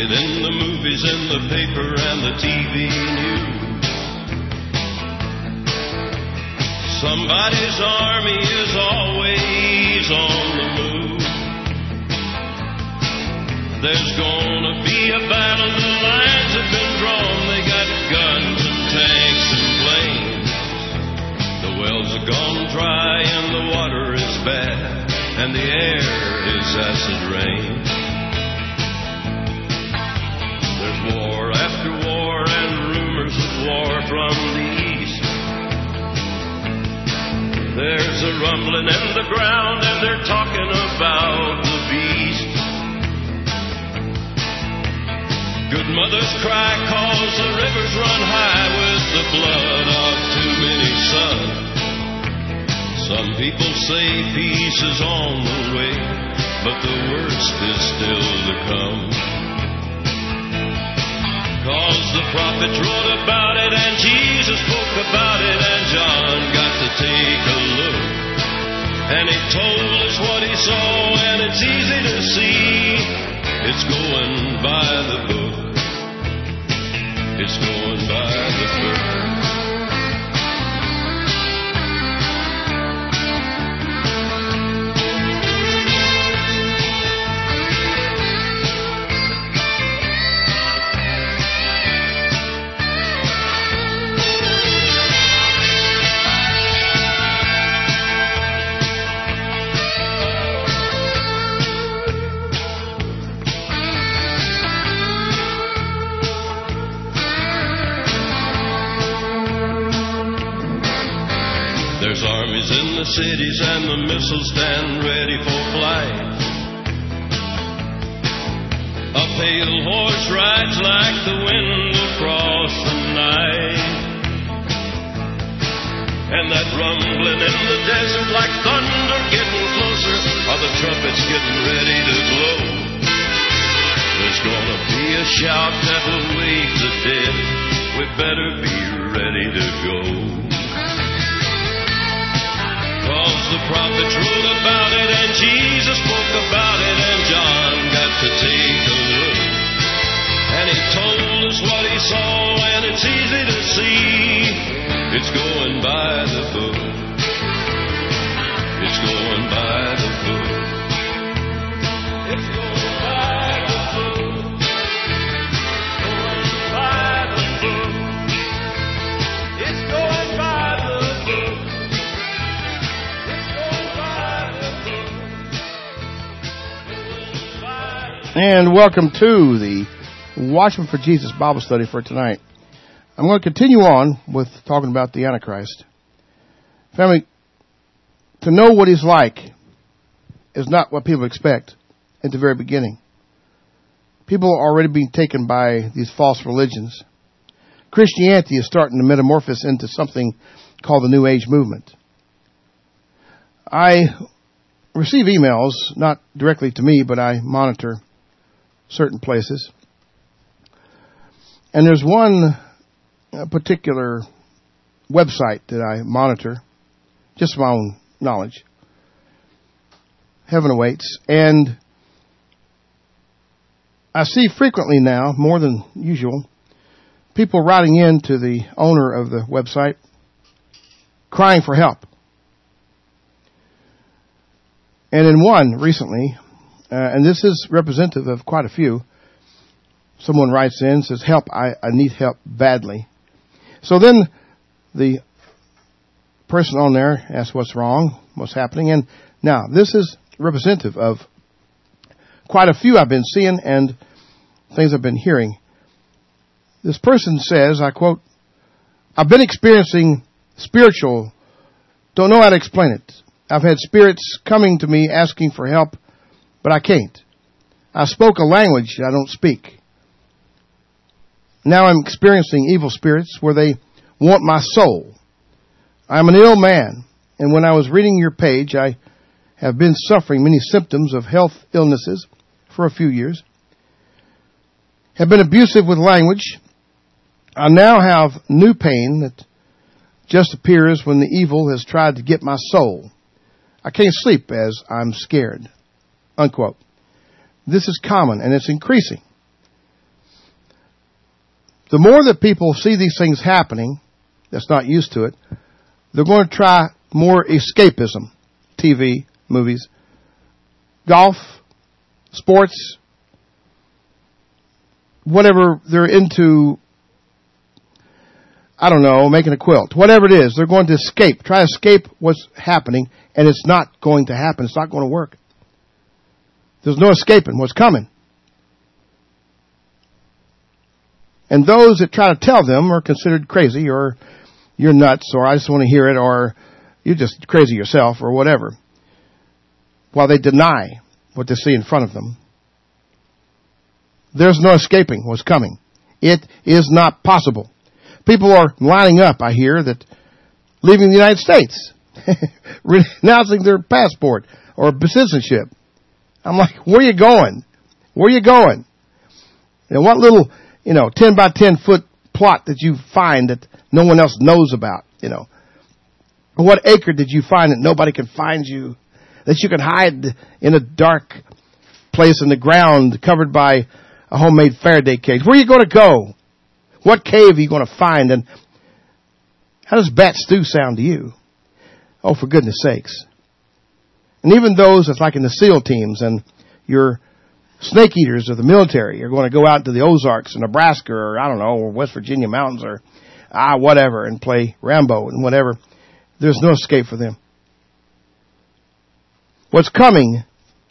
it in the movies, in the paper, and the TV news. Somebody's army is always on the move. There's gonna be a battle, the lines have been drawn. They got guns and tanks and planes. The wells are gone dry and the water is bad, and the air is acid rain. There's war after war and rumors of war from the east. There's a rumbling in the ground and they're talking about the beast. Good mothers cry 'cause the rivers run high with the blood of too many sons. Some people say peace is on the way, but the worst is still to come. 'Cause the prophets wrote about it and Jesus spoke about it, and John got to take a look. And he told us what he saw, and it's easy to see. It's going by the book. It's going by the book. There's armies in the cities and the missiles stand ready for flight. A pale horse rides like the wind across the night. And that rumbling in the desert like thunder getting closer, are the trumpets getting ready to blow. There's gonna be a shout that will wake the dead. We better be ready to go. 'Cause the prophets wrote about it and Jesus spoke about it, and John got to take a look. And he told us what he saw, and it's easy to see. It's going by the book. It's going by the book. It's going by the book. Going by the book. It's going by the book. And welcome to the Watchman for Jesus Bible study for tonight. I'm going to continue on with talking about the Antichrist. Family, to know what he's like is not what people expect at the very beginning. People are already being taken by these false religions. Christianity is starting to metamorphose into something called the New Age movement. I receive emails, not directly to me, but I monitor certain places. And there's one particular website that I monitor, just my own knowledge. Heaven Awaits. And I see frequently now, more than usual, people writing in to the owner of the website crying for help. And in one recently, and this is representative of quite a few, someone writes in and says, help, I need help badly. So then the person on there asks what's wrong, what's happening. And now, this is representative of quite a few I've been seeing and things I've been hearing. This person says, I quote, I've been experiencing spiritual, don't know how to explain it. I've had spirits coming to me asking for help, but I can't. I spoke a language I don't speak. Now I'm experiencing evil spirits where they want my soul. I'm an ill man, and when I was reading your page, I have been suffering many symptoms of health illnesses for a few years. Have been abusive with language. I now have new pain that just appears when the evil has tried to get my soul. I can't sleep as I'm scared. Unquote. This is common and it's increasing. the more that people see these things happening, that's not used to it, they're going to try more escapism. TV, movies, golf, sports, whatever they're into, I don't know, making a quilt, whatever it is, they're going to escape, try to escape what's happening, and it's not going to happen. It's not going to work. There's no escaping what's coming. And those that try to tell them are considered crazy, or you're nuts, or I just want to hear it, or you're just crazy yourself, or whatever, while they deny what they see in front of them. There's no escaping what's coming. It is not possible. People are lining up, I hear, that leaving the United States, renouncing their passport or citizenship. I'm like, where are you going? Where are you going? And what little, 10 by 10 foot plot did you find that no one else knows about, What acre did you find that nobody can find you? That you can hide in a dark place in the ground covered by a homemade Faraday cage? Where are you going to go? What cave are you going to find? And how does bat stew sound to you? Oh, for goodness sakes. And even those that's like in the SEAL teams and your snake eaters of the military are going to go out to the Ozarks or Nebraska or, I don't know, or West Virginia mountains or whatever and play Rambo and whatever. There's no escape for them. What's coming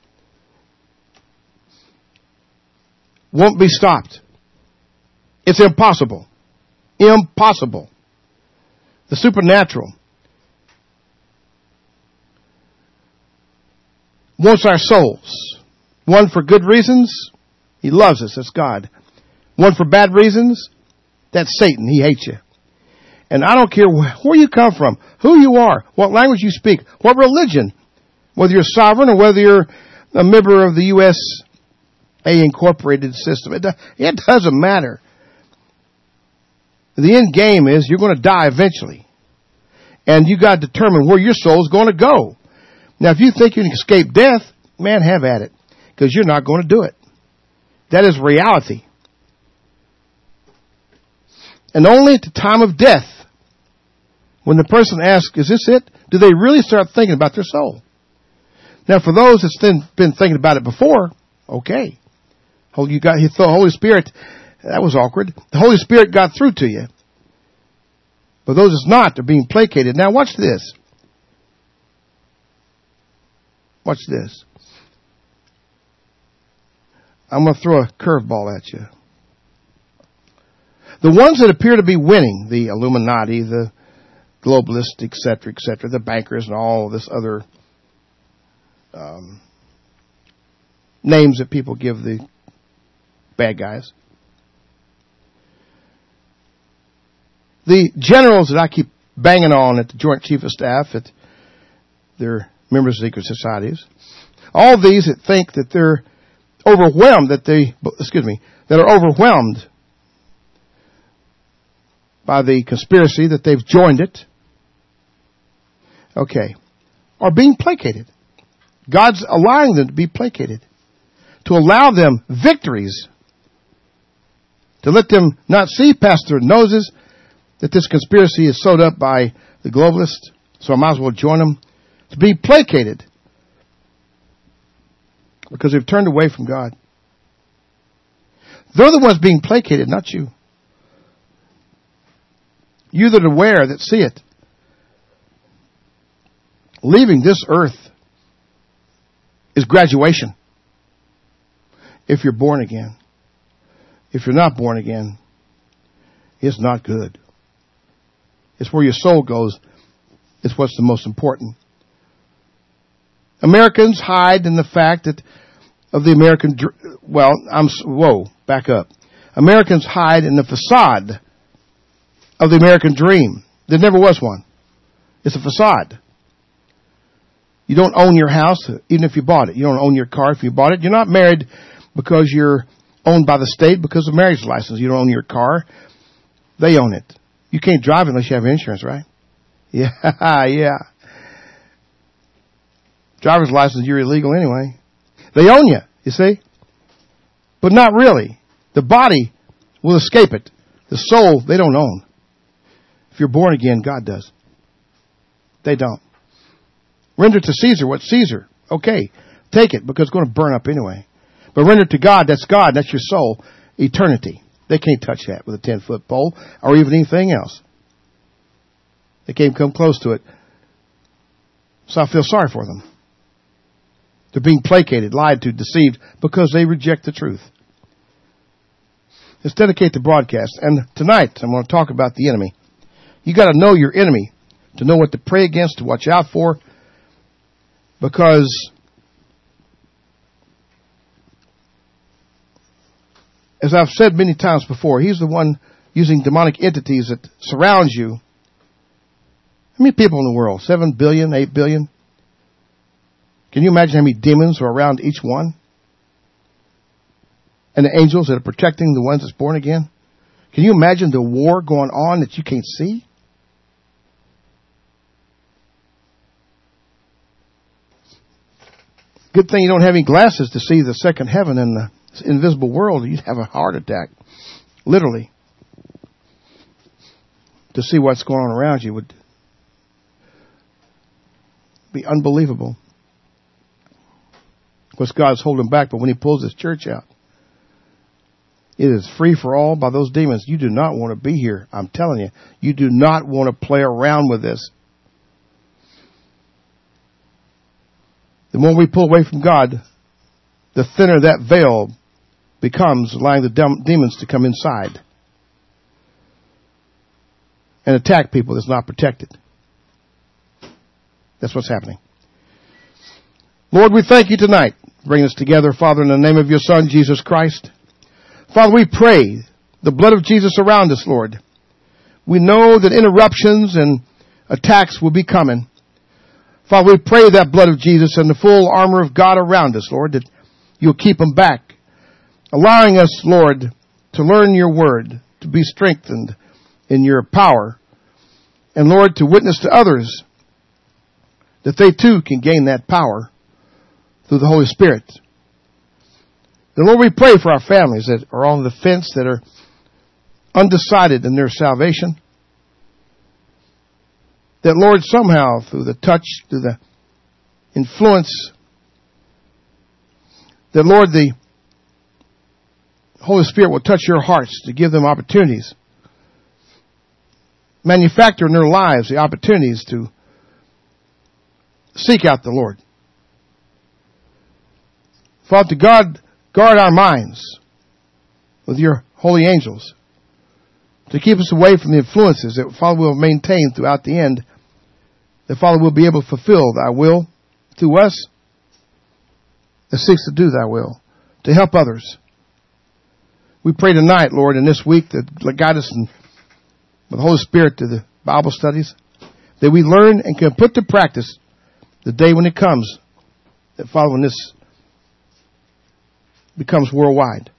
won't be stopped. It's impossible. Impossible. The supernatural wants our souls. One for good reasons. He loves us. That's God. One for bad reasons. That's Satan. He hates you. And I don't care where you come from, who you are, what language you speak, what religion, whether you're sovereign or whether you're a member of the USA Incorporated system. It doesn't matter. The end game is you're going to die eventually. And you got to determine where your soul is going to go. Now, if you think you can escape death, man, have at it. Because you're not going to do it. That is reality. And only at the time of death, when the person asks, is this it? Do they really start thinking about their soul? Now, for those that's been thinking about it before, okay. The Holy Spirit, that was awkward. The Holy Spirit got through to you. But those that's not, they're being placated. Now, watch this. Watch this. I'm going to throw a curveball at you. The ones that appear to be winning, the Illuminati, the globalists, et cetera, the bankers and all this other names that people give the bad guys. The generals that I keep banging on at the Joint Chief of Staff, that they're members of secret societies, all these that think that they're overwhelmed, that are overwhelmed by the conspiracy, that they've joined it, are being placated. God's allowing them to be placated, to allow them victories, to let them not see past their noses that this conspiracy is sewed up by the globalists, so I might as well join them, to be placated because they've turned away from God. They're the ones being placated, not you. You that are aware, that see it. Leaving this earth is graduation. If you're born again. If you're not born again, it's not good. It's where your soul goes. It's what's the most important. Americans hide in the fact that of the American, back up. Americans hide in the facade of the American dream. There never was one. It's a facade. You don't own your house, even if you bought it. You don't own your car if you bought it. You're not married because you're owned by the state because of marriage license. You don't own your car. They own it. You can't drive unless you have insurance, right? Yeah. Driver's license, you're illegal anyway. They own you see? But not really. The body will escape it. The soul, they don't own. If you're born again, God does. They don't. Render to Caesar what's Caesar. Okay, take it because it's going to burn up anyway. But render to God, that's God, that's your soul, eternity. They can't touch that with a 10-foot pole or even anything else. They can't come close to it. So I feel sorry for them. They're being placated, lied to, deceived because they reject the truth. Let's dedicate the broadcast. And tonight I'm going to talk about the enemy. You got to know your enemy to know what to pray against, to watch out for, because as I've said many times before, he's the one using demonic entities that surrounds you. How many people in the world? 7 billion, 8 billion? Can you imagine how many demons are around each one? And the angels that are protecting the ones that's born again? Can you imagine the war going on that you can't see? Good thing you don't have any glasses to see the second heaven and the invisible world. You'd have a heart attack. Literally. To see what's going on around you would be unbelievable. Of course, God's holding back, but when He pulls His church out, it is free for all by those demons. You do not want to be here. I'm telling you. You do not want to play around with this. The more we pull away from God, the thinner that veil becomes, allowing the demons to come inside and attack people that's not protected. That's what's happening. Lord, we thank You tonight. Bring us together, Father, in the name of Your Son, Jesus Christ. Father, we pray the blood of Jesus around us, Lord. We know that interruptions and attacks will be coming. Father, we pray that blood of Jesus and the full armor of God around us, Lord, that You'll keep them back, allowing us, Lord, to learn Your word, to be strengthened in Your power, and, Lord, to witness to others that they too can gain that power through the Holy Spirit. And Lord, we pray for our families that are on the fence, that are undecided in their salvation. That, Lord, somehow through the touch, through the influence, that, Lord, the Holy Spirit will touch your hearts to give them opportunities. Manufacture in their lives the opportunities to seek out the Lord. Father, God, guard our minds with Your holy angels to keep us away from the influences that, Father, will maintain throughout the end. That, Father, we'll be able to fulfill Thy will through us that seeks to do Thy will, to help others. We pray tonight, Lord, in this week, that guide us with the Holy Spirit to the Bible studies, that we learn and can put to practice the day when it comes, that, Father, when this becomes worldwide.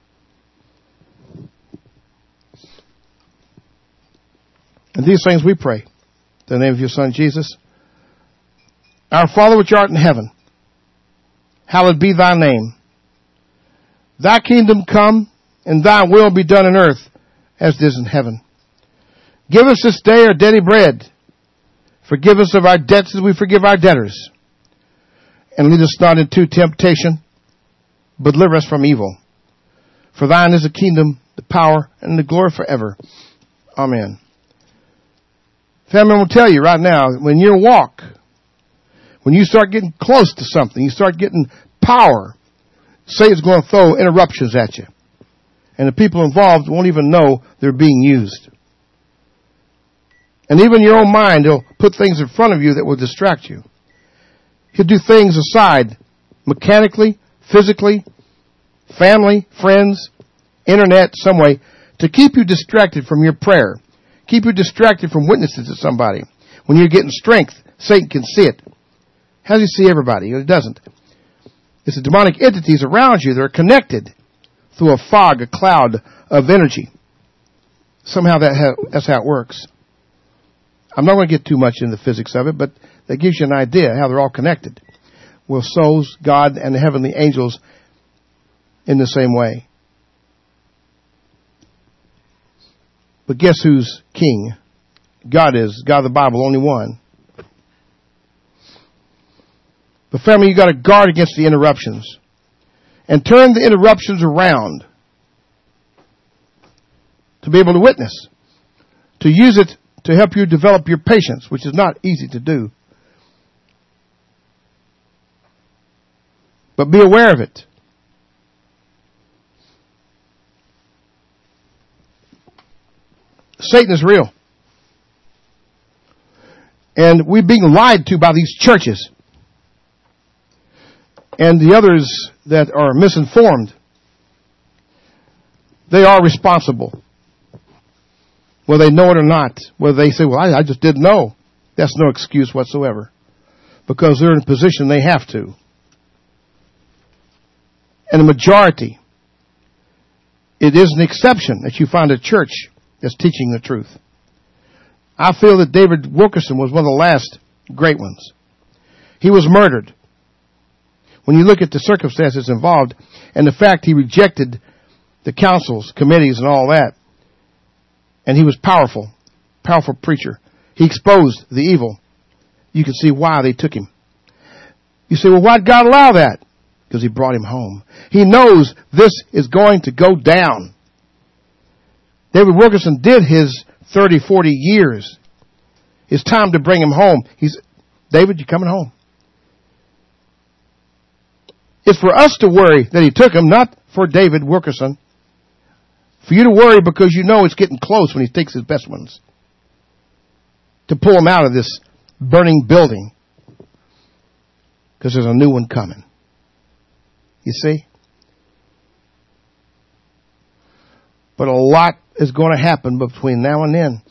And these things we pray in the name of Your Son, Jesus. Our Father which art in heaven, hallowed be Thy name. Thy kingdom come, and Thy will be done on earth as it is in heaven. Give us this day our daily bread. Forgive us of our debts as we forgive our debtors. And lead us not into temptation, but deliver us from evil. For Thine is the kingdom, the power, and the glory forever. Amen. Family, I'm going to tell you right now, when you walk, when you start getting close to something, you start getting power, Satan's going to throw interruptions at you. And the people involved won't even know they're being used. And even your own mind, he'll put things in front of you that will distract you. He'll do things aside, mechanically, physically, family, friends, internet, some way, to keep you distracted from your prayer. Keep you distracted from witnessing to somebody. When you're getting strength, Satan can see it. How does he see everybody? He doesn't. It's the demonic entities around you that are connected through a fog, a cloud of energy. Somehow that's how it works. I'm not going to get too much into the physics of it, but that gives you an idea how they're all connected. With souls, God, and the heavenly angels in the same way. But guess who's king? God is. God of the Bible, only one. But family, you got to guard against the interruptions. And turn the interruptions around. To be able to witness. To use it to help you develop your patience, which is not easy to do. But be aware of it. Satan is real. And we're being lied to by these churches. And the others that are misinformed. They are responsible. Whether they know it or not. Whether they say, well, I just didn't know. That's no excuse whatsoever. Because they're in a position they have to. And the majority, it is an exception that you find a church that's teaching the truth. I feel that David Wilkerson was one of the last great ones. He was murdered. When you look at the circumstances involved and the fact he rejected the councils, committees, and all that, and he was powerful preacher. He exposed the evil. You can see why they took him. You say, well, why'd God allow that? Because he brought him home. He knows this is going to go down. David Wilkerson did his 30, 40 years. It's time to bring him home. David, you coming home? It's for us to worry that he took him, not for David Wilkerson. For you to worry because you know it's getting close when he takes his best ones. To pull him out of this burning building. Because there's a new one coming. You see? But a lot is going to happen between now and then.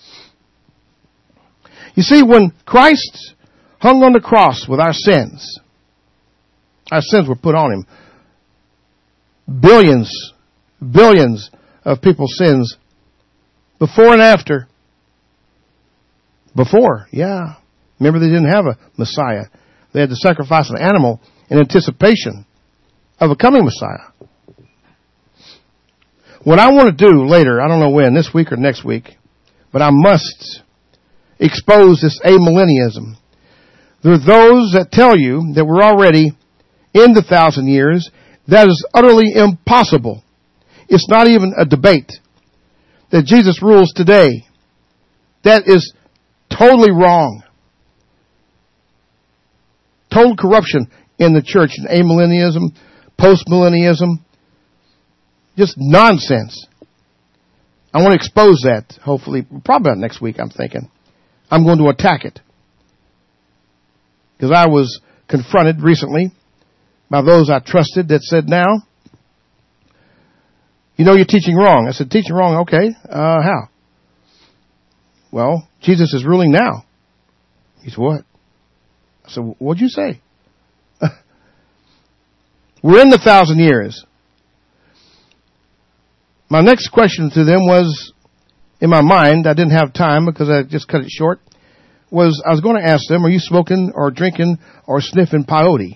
You see, when Christ hung on the cross with our sins were put on him. Billions of people's sins before and after. Before, yeah. Remember, they didn't have a Messiah. They had to sacrifice an animal in anticipation of a coming Messiah. What I want to do later, I don't know when, this week or next week, but I must expose this amillennialism. There are those that tell you that we're already in the 1,000 years. That is utterly impossible. It's not even a debate that Jesus rules today. That is totally wrong. Total corruption in the church, and amillennialism, postmillennialism, just nonsense. I want to expose that, hopefully, probably about next week, I'm thinking. I'm going to attack it. Because I was confronted recently by those I trusted that said, now, you know you're teaching wrong. I said, teaching wrong, okay, how? Well, Jesus is ruling now. He said, what? I said, what'd you say? We're in the 1,000 years. My next question to them was, in my mind, I didn't have time because I just cut it short, was I was going to ask them, are you smoking or drinking or sniffing peyote?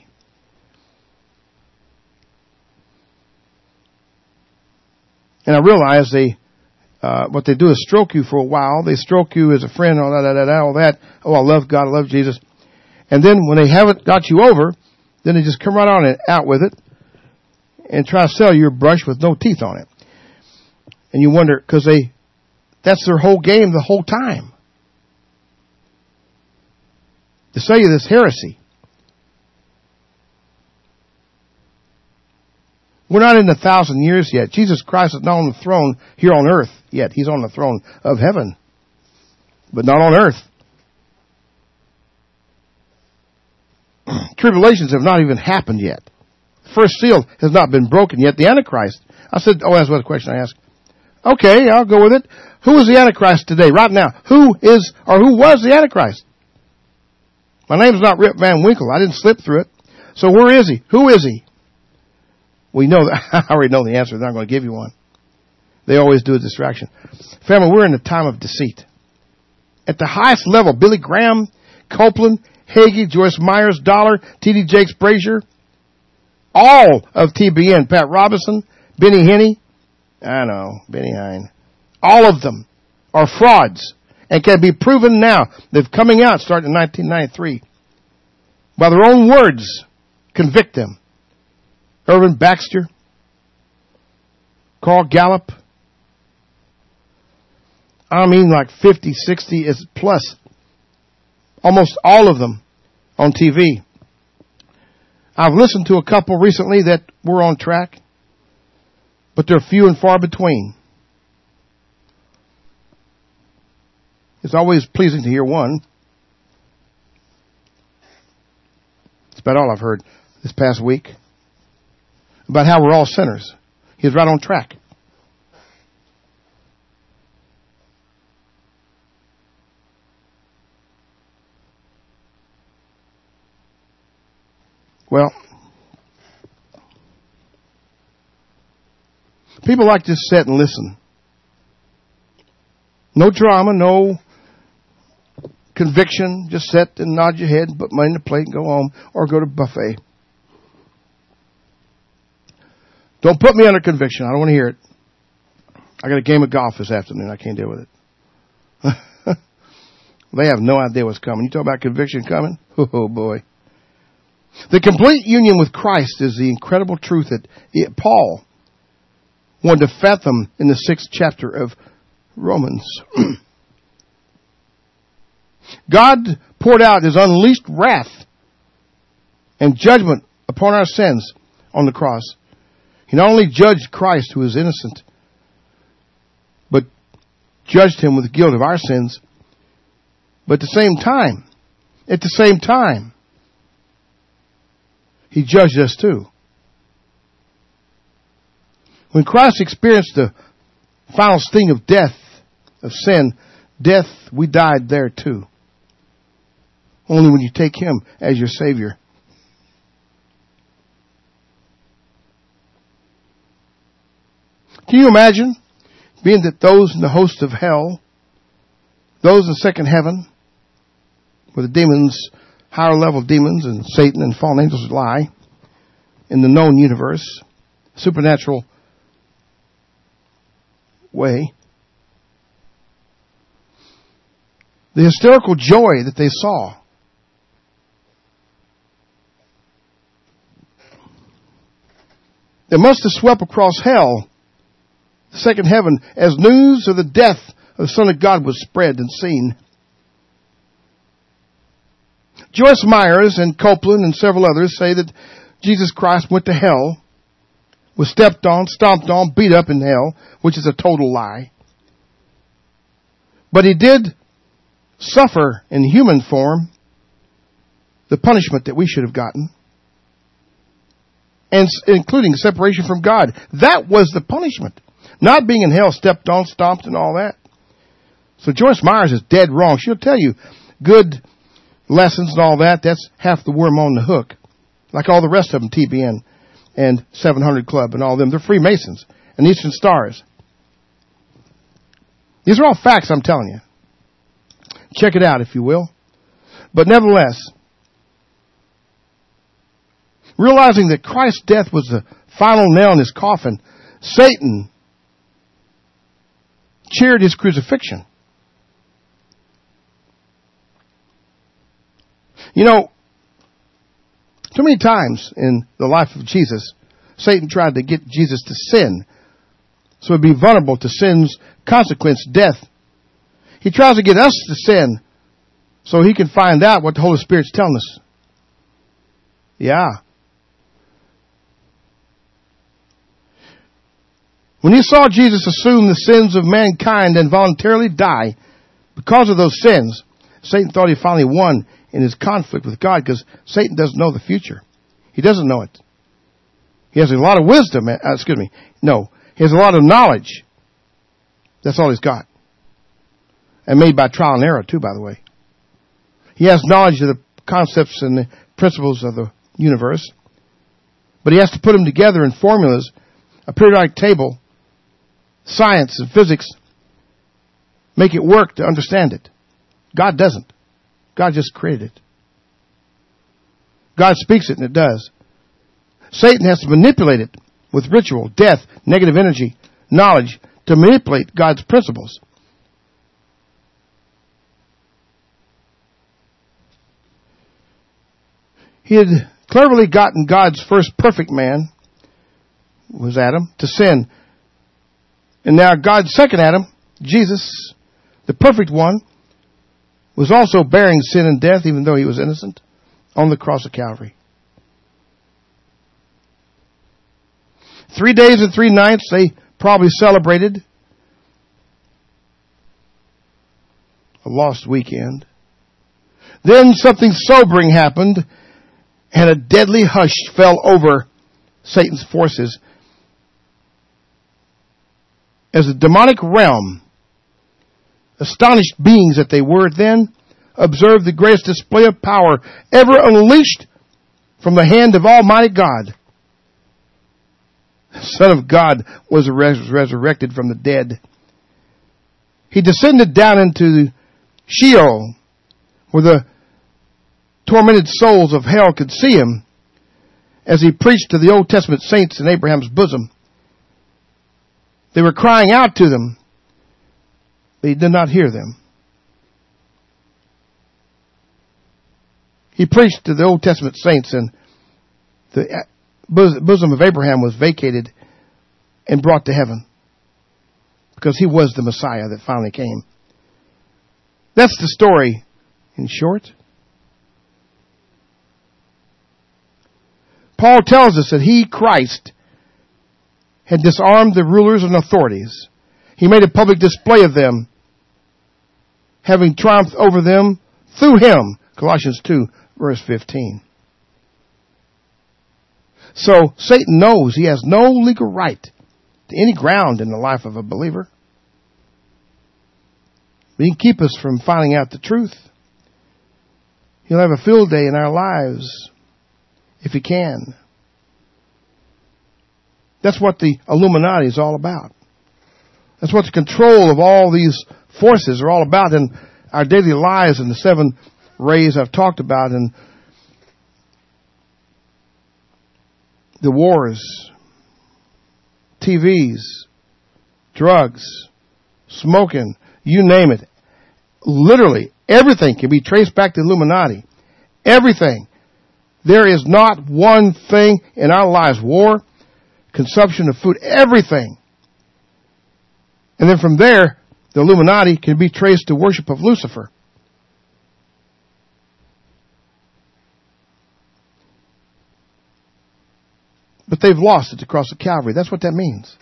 And I realized what they do is stroke you for a while. They stroke you as a friend, all that. Oh, I love God, I love Jesus. And then when they haven't got you over, then they just come right on and out with it and try to sell you a brush with no teeth on it. And you wonder, because that's their whole game the whole time. To sell you this heresy. We're not in the 1,000 years yet. Jesus Christ is not on the throne here on earth yet. He's on the throne of heaven, but not on earth. Tribulations have not even happened yet. First seal has not been broken yet. The Antichrist. I said, that's what the question I asked. Okay, I'll go with it. Who is the Antichrist today, right now? Who was the Antichrist? My name's not Rip Van Winkle. I didn't slip through it. So where is he? Who is he? We know that. I already know the answer. They're not going to give you one. They always do a distraction. Family, we're in a time of deceit. At the highest level, Billy Graham, Copeland, Hagee, Joyce Myers, Dollar, T.D. Jakes, Brazier, all of TBN, Pat Robinson, Benny Hinn, I know, Benny Hinn, all of them are frauds and can be proven now. They're coming out starting in 1993. By their own words, convict them. Irvin Baxter, Carl Gallup. I mean like 50, 60 is plus. Almost all of them on TV. I've listened to a couple recently that were on track, but they're few and far between. It's always pleasing to hear one. That's about all I've heard this past week about how we're all sinners. He's right on track. Well, people like to sit and listen. No drama, no conviction. Just sit and nod your head, put money in the plate and go home or go to buffet. Don't put me under conviction. I don't want to hear it. I got a game of golf this afternoon. I can't deal with it. They have no idea what's coming. You talk about conviction coming? Oh, boy. The complete union with Christ is the incredible truth that Paul wanted to fathom in the 6th chapter of Romans. God poured out His unleashed wrath and judgment upon our sins on the cross. He not only judged Christ, who is innocent, but judged Him with the guilt of our sins. But at the same time, He judged us too. When Christ experienced the final sting of death, of sin, death, we died there too. Only when you take Him as your Savior. Can you imagine being that those in the host of hell, those in second heaven, where the demons, higher level demons and Satan and fallen angels lie in the known universe, supernatural way. The hysterical joy that they saw. It must have swept across hell, the second heaven, as news of the death of the Son of God was spread and seen. Joyce Myers and Copeland and several others say that Jesus Christ went to hell, was stepped on, stomped on, beat up in hell, which is a total lie. But He did suffer in human form the punishment that we should have gotten, and including separation from God. That was the punishment. Not being in hell, stepped on, stomped, and all that. So Joyce Myers is dead wrong. She'll tell you good lessons and all that. That's half the worm on the hook. Like all the rest of them, TBN and 700 Club and all them. They're Freemasons and Eastern Stars. These are all facts I'm telling you. Check it out if you will. But nevertheless, realizing that Christ's death was the final nail in His coffin, Satan cheered His crucifixion. You know, too many times in the life of Jesus, Satan tried to get Jesus to sin, so he'd be vulnerable to sin's consequence, death. He tries to get us to sin, so he can find out what the Holy Spirit's telling us. Yeah. When He saw Jesus assume the sins of mankind and voluntarily die because of those sins, Satan thought he finally won in his conflict with God, because Satan doesn't know the future. He doesn't know it. He has a lot of wisdom. He has a lot of knowledge. That's all he's got. And made by trial and error too, by the way. He has knowledge of the concepts and the principles of the universe. But he has to put them together in formulas, a periodic table, science and physics, make it work to understand it. God doesn't. God just created it. God speaks it and it does. Satan has to manipulate it with ritual, death, negative energy, knowledge to manipulate God's principles. He had cleverly gotten God's first perfect man, was Adam, to sin. And now God's second Adam, Jesus, the perfect one, was also bearing sin and death, even though he was innocent, on the cross of Calvary. 3 days and 3 nights they probably celebrated a lost weekend. Then something sobering happened, and a deadly hush fell over Satan's forces as the demonic realm, astonished beings that they were then, observed the greatest display of power ever unleashed from the hand of Almighty God. The Son of God was resurrected from the dead. He descended down into Sheol, where the tormented souls of hell could see him, as he preached to the Old Testament saints in Abraham's bosom. They were crying out to them, but he did not hear them. He preached to the Old Testament saints, and the bosom of Abraham was vacated and brought to heaven, because he was the Messiah that finally came. That's the story in short. Paul tells us that he, Christ, had disarmed the rulers and authorities. He made a public display of them, having triumphed over them through him. Colossians 2, verse 15. So Satan knows he has no legal right to any ground in the life of a believer. But he can keep us from finding out the truth. He'll have a field day in our lives if he can. That's what the Illuminati is all about. That's what the control of all these forces are all about in our daily lives, and the 7 rays I've talked about, and the wars, TVs, drugs, smoking, you name it. Literally, everything can be traced back to the Illuminati. Everything. There is not one thing in our lives, war, consumption of food, everything. And then from there, the Illuminati can be traced to worship of Lucifer. But they've lost at the cross of Calvary. That's what that means.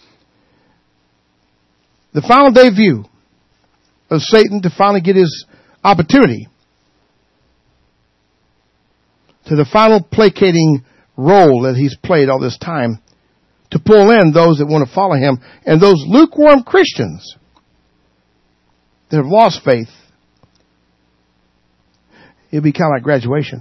The final day view of Satan to finally get his opportunity, to the final placating role that he's played all this time, to pull in those that want to follow him, and those lukewarm Christians that have lost faith. It'll be kind of like graduation.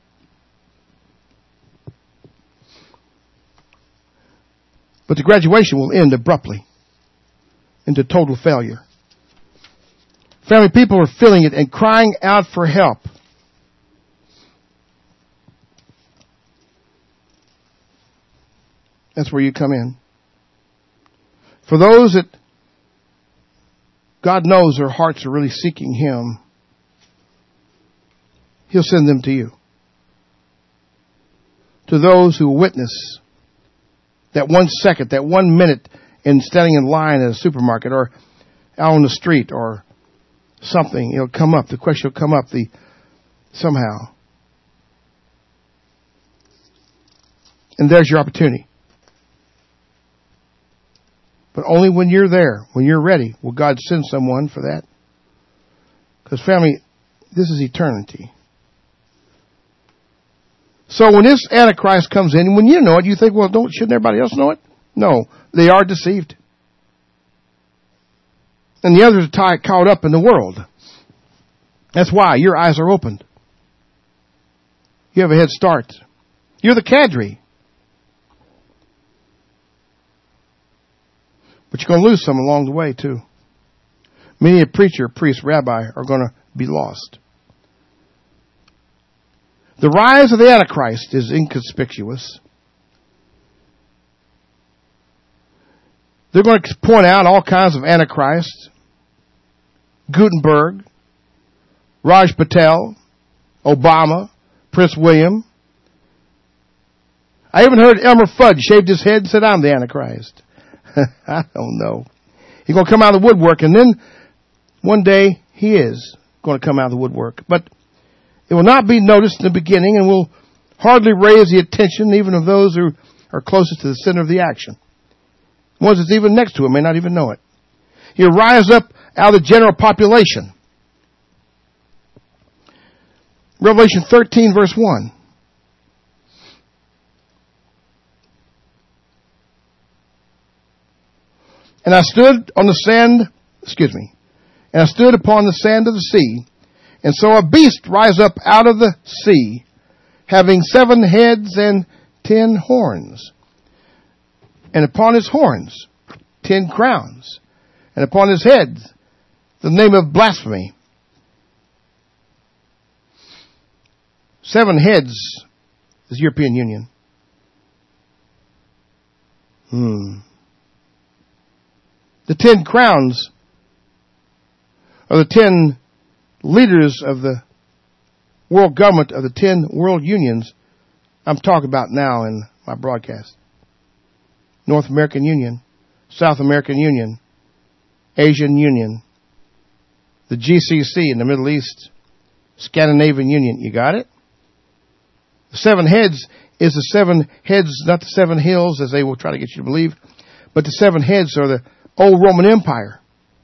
But the graduation will end abruptly into total failure. Family, people are feeling it and crying out for help. That's where you come in. For those that God knows their hearts are really seeking him, he'll send them to you. To those who witness that 1 second, that 1 minute in standing in line at a supermarket or out on the street or something, it'll come up. The question will come up somehow. And there's your opportunity. But only when you're there, when you're ready, will God send someone for that. Because family, this is eternity. So when this Antichrist comes in, when you know it, you think, well, shouldn't everybody else know it? No, they are deceived. And the others are caught up in the world. That's why your eyes are opened. You have a head start. You're the cadre. But you're going to lose some along the way, too. Many a preacher, priest, rabbi are going to be lost. The rise of the Antichrist is inconspicuous. They're going to point out all kinds of Antichrists. Gutenberg, Raj Patel, Obama, Prince William, I even heard Elmer Fudd shaved his head and said, I'm the Antichrist. I don't know. He's going to come out of the woodwork, and then one day he is going to come out of the woodwork. But it will not be noticed in the beginning and will hardly raise the attention even of those who are closest to the center of the action. Ones that's even next to him may not even know it. He'll rise up out of the general population. Revelation 13, verse 1. And I stood on the sand, and I stood upon the sand of the sea, and saw a beast rise up out of the sea, having 7 heads and 10 horns. And upon his horns 10 crowns, and upon his heads the name of blasphemy. 7 heads is European Union. The 10 crowns are the 10 leaders of the world government of the 10 world unions I'm talking about now in my broadcast. North American Union, South American Union, Asian Union, the GCC in the Middle East, Scandinavian Union. You got it? The 7 heads is the 7 heads, not the 7 hills as they will try to get you to believe, but the 7 heads are the old Roman Empire.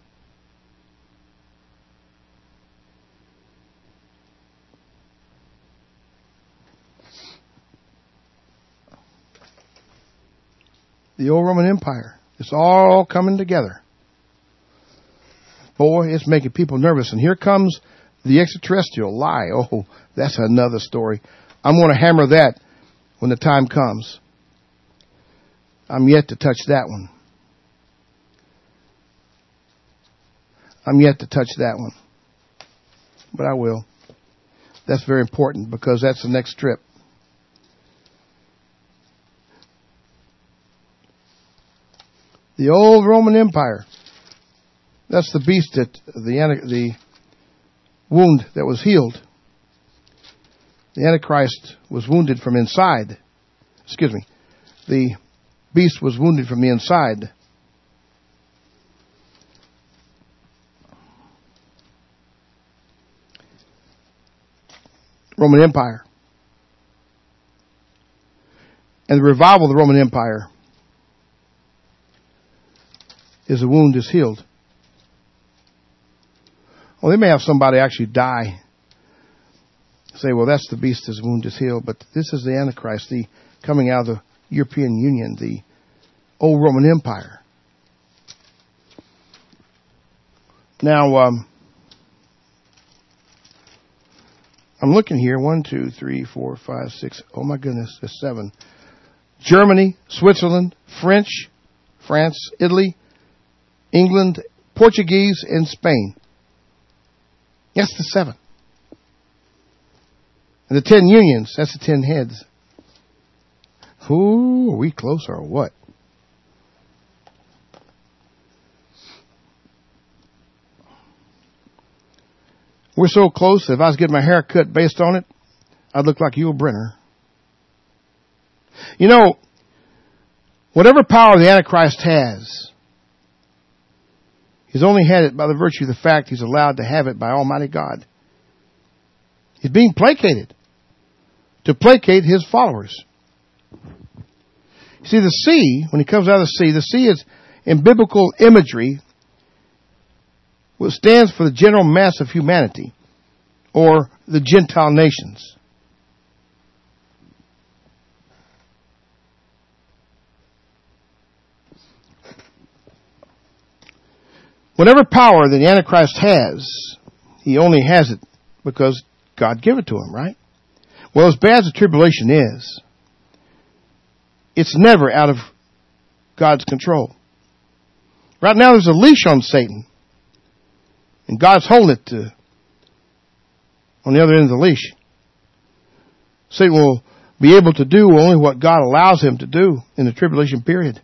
The old Roman Empire. It's all coming together. Boy, it's making people nervous. And here comes the extraterrestrial lie. Oh, that's another story. I'm going to hammer that when the time comes. I'm yet to touch that one. But I will. That's very important because that's the next trip. The old Roman Empire. That's the beast that the wound that was healed. The Antichrist was wounded from inside. The beast was wounded from the inside. Roman Empire. And the revival of the Roman Empire is the wound is healed. Well, they may have somebody actually die. Say, well, that's the beast, his wound is healed. But this is the Antichrist, the coming out of the European Union, the old Roman Empire. Now, I'm looking here. 1, 2, 3, 4, 5, 6. Oh my goodness, there's 7. Germany, Switzerland, French, France, Italy, England, Portuguese, and Spain. That's the 7. And the 10 unions, that's the 10 heads. Ooh, are we close or what? We're so close that if I was getting my hair cut based on it, I'd look like Yul Brynner. You know, whatever power the Antichrist has, he's only had it by the virtue of the fact he's allowed to have it by Almighty God. He's being placated to placate his followers. You see, the sea, when he comes out of the sea is, in biblical imagery, what stands for the general mass of humanity, or the Gentile nations. Whatever power the Antichrist has, he only has it because God gave it to him, right? Well, as bad as the tribulation is, it's never out of God's control. Right now there's a leash on Satan. And God's holding it on the other end of the leash. Satan will be able to do only what God allows him to do in the tribulation period.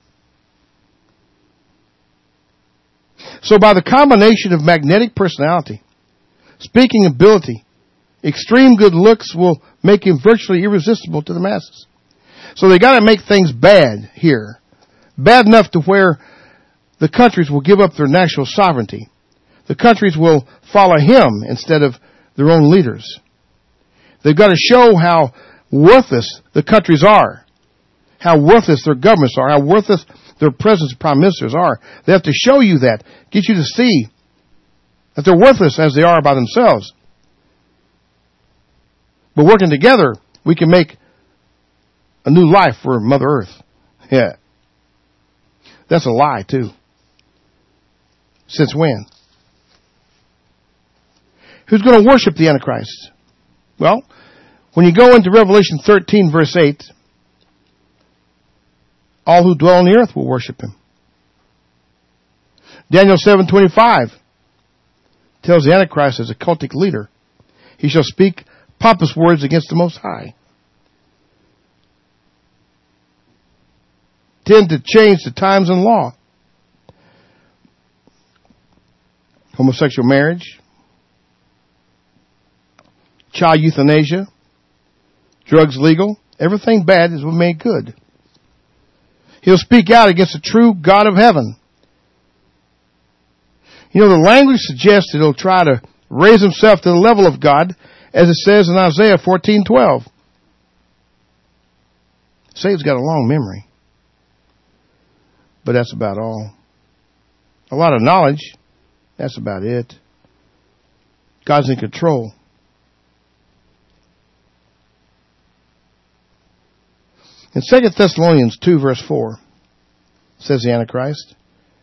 So by the combination of magnetic personality, speaking ability, extreme good looks will make him virtually irresistible to the masses. So they got to make things bad here. Bad enough to where the countries will give up their national sovereignty. The countries will follow him instead of their own leaders. They've got to show how worthless the countries are, how worthless their governments are, how worthless their presidents and prime ministers are. They have to show you that, get you to see that they're worthless as they are by themselves. But working together, we can make a new life for Mother Earth. Yeah. That's a lie, too. Since when? Who's going to worship the Antichrist? Well, when you go into Revelation 13, verse 8, all who dwell on the earth will worship him. Daniel 7:25 tells the Antichrist as a cultic leader, he shall speak pompous words against the Most High. Tend to change the times and law. Homosexual marriage, child euthanasia, drugs legal, everything bad is made good. He'll speak out against the true God of heaven. You know, the language suggests that he'll try to raise himself to the level of God, as it says in Isaiah 14:12. Satan's got a long memory. But that's about all. A lot of knowledge, that's about it. God's in control. In 2 Thessalonians 2, verse 4, says the Antichrist,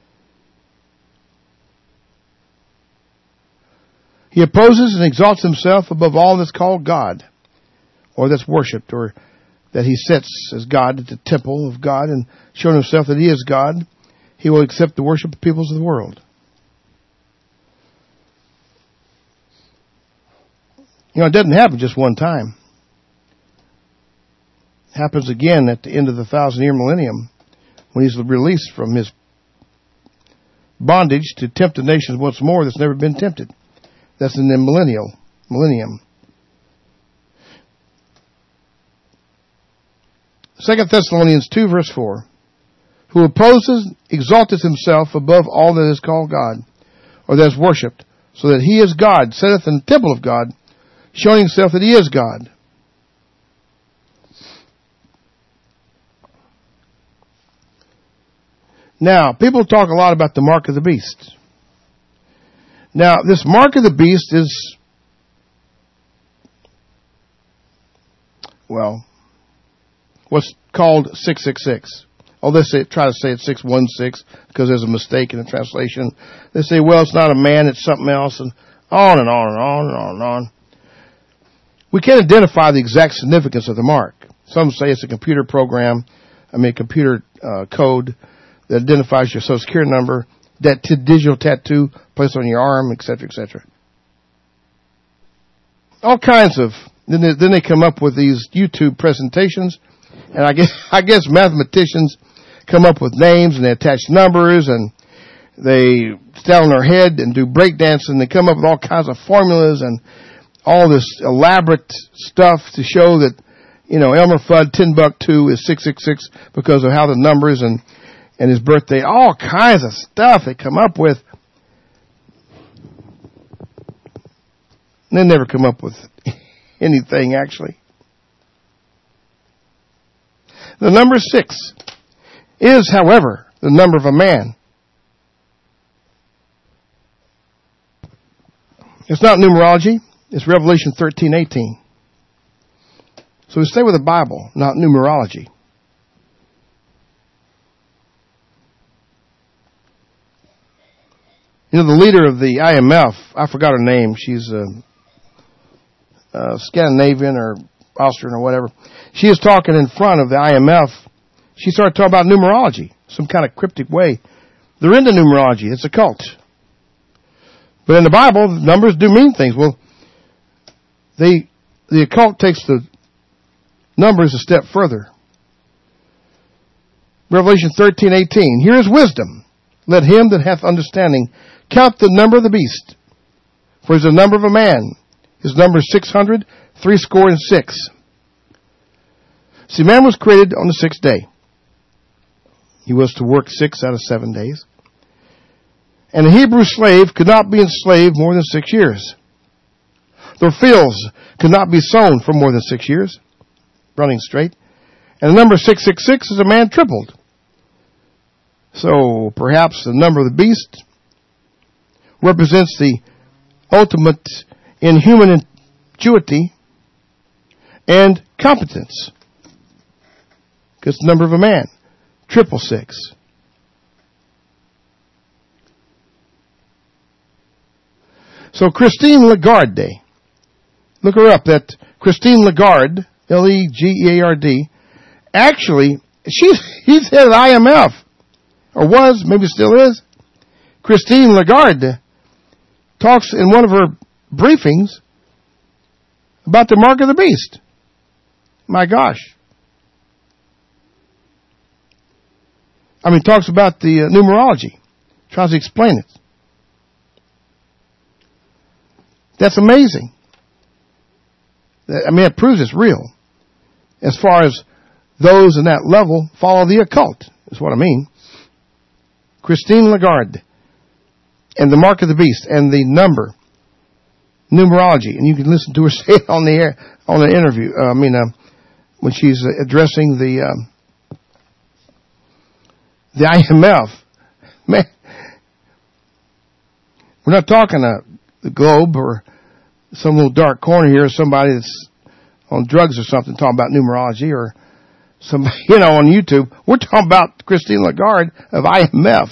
he opposes and exalts himself above all that's called God, or that's worshipped, or that he sits as God at the temple of God and showing himself that he is God. He will accept the worship of peoples of the world. You know, it doesn't happen just one time. It happens again at the end of the 1,000-year millennium when he's released from his bondage to tempt the nations once more that's never been tempted. That's in the millennium. 2 Thessalonians 2, verse 4. Who opposes, exalteth himself above all that is called God, or that is worshipped, so that he is God, sitteth in the temple of God, showing himself that he is God. Now, people talk a lot about the mark of the beast. Now, this mark of the beast is, well, what's called 666. Oh, they try to say it's 616 because there's a mistake in the translation. They say, well, it's not a man, it's something else, and on and on and on and on and on. We can't identify the exact significance of the mark. Some say it's a computer program, computer code that identifies your Social Security number, that digital tattoo placed on your arm, etc., etc. All kinds of. Then they come up with these YouTube presentations, and I guess mathematicians come up with names and they attach numbers and they stand on their head and do breakdance and they come up with all kinds of formulas and all this elaborate stuff to show that, you know, Elmer Fudd 10-2 is 666 because of how the numbers and his birthday, all kinds of stuff they come up with. And they never come up with anything, actually. The number 6 is, however, the number of a man. It's not numerology. It's Revelation 13:18. So we stay with the Bible, not numerology. You know, the leader of the IMF, I forgot her name. She's Scandinavian or Austrian or whatever. She is talking in front of the IMF. She started talking about numerology, some kind of cryptic way. They're into numerology. It's a cult. But in the Bible, the numbers do mean things. Well, the occult takes the numbers a step further. Revelation 13:18. Here is wisdom. Let him that hath understanding count the number of the beast. For it is the number of a man. His number is 600, 66. See, man was created on the sixth day. He was to work 6 out of 7 days. And a Hebrew slave could not be enslaved more than 6 years. Their fields could not be sown for more than 6 years, running straight. And the number 666 is a man tripled. So perhaps the number of the beast represents the ultimate in human ingenuity and competence. Because the number of a man, 666. So Christine Lagarde, look her up, that Christine Lagarde, L-E-G-E-A-R-D, actually, he's head of the IMF, or was, maybe still is. Christine Lagarde talks in one of her briefings about the mark of the beast. My gosh. I mean, talks about the numerology, tries to explain it. That's amazing. I mean, it proves it's real. As far as those in that level follow the occult, is what I mean. Christine Lagarde and the mark of the beast and the number, numerology, and you can listen to her say it on the air, on the interview. When she's addressing the IMF. Man, we're not talking the globe or some little dark corner here, somebody that's on drugs or something talking about numerology, or somebody, on YouTube. We're talking about Christine Lagarde of IMF.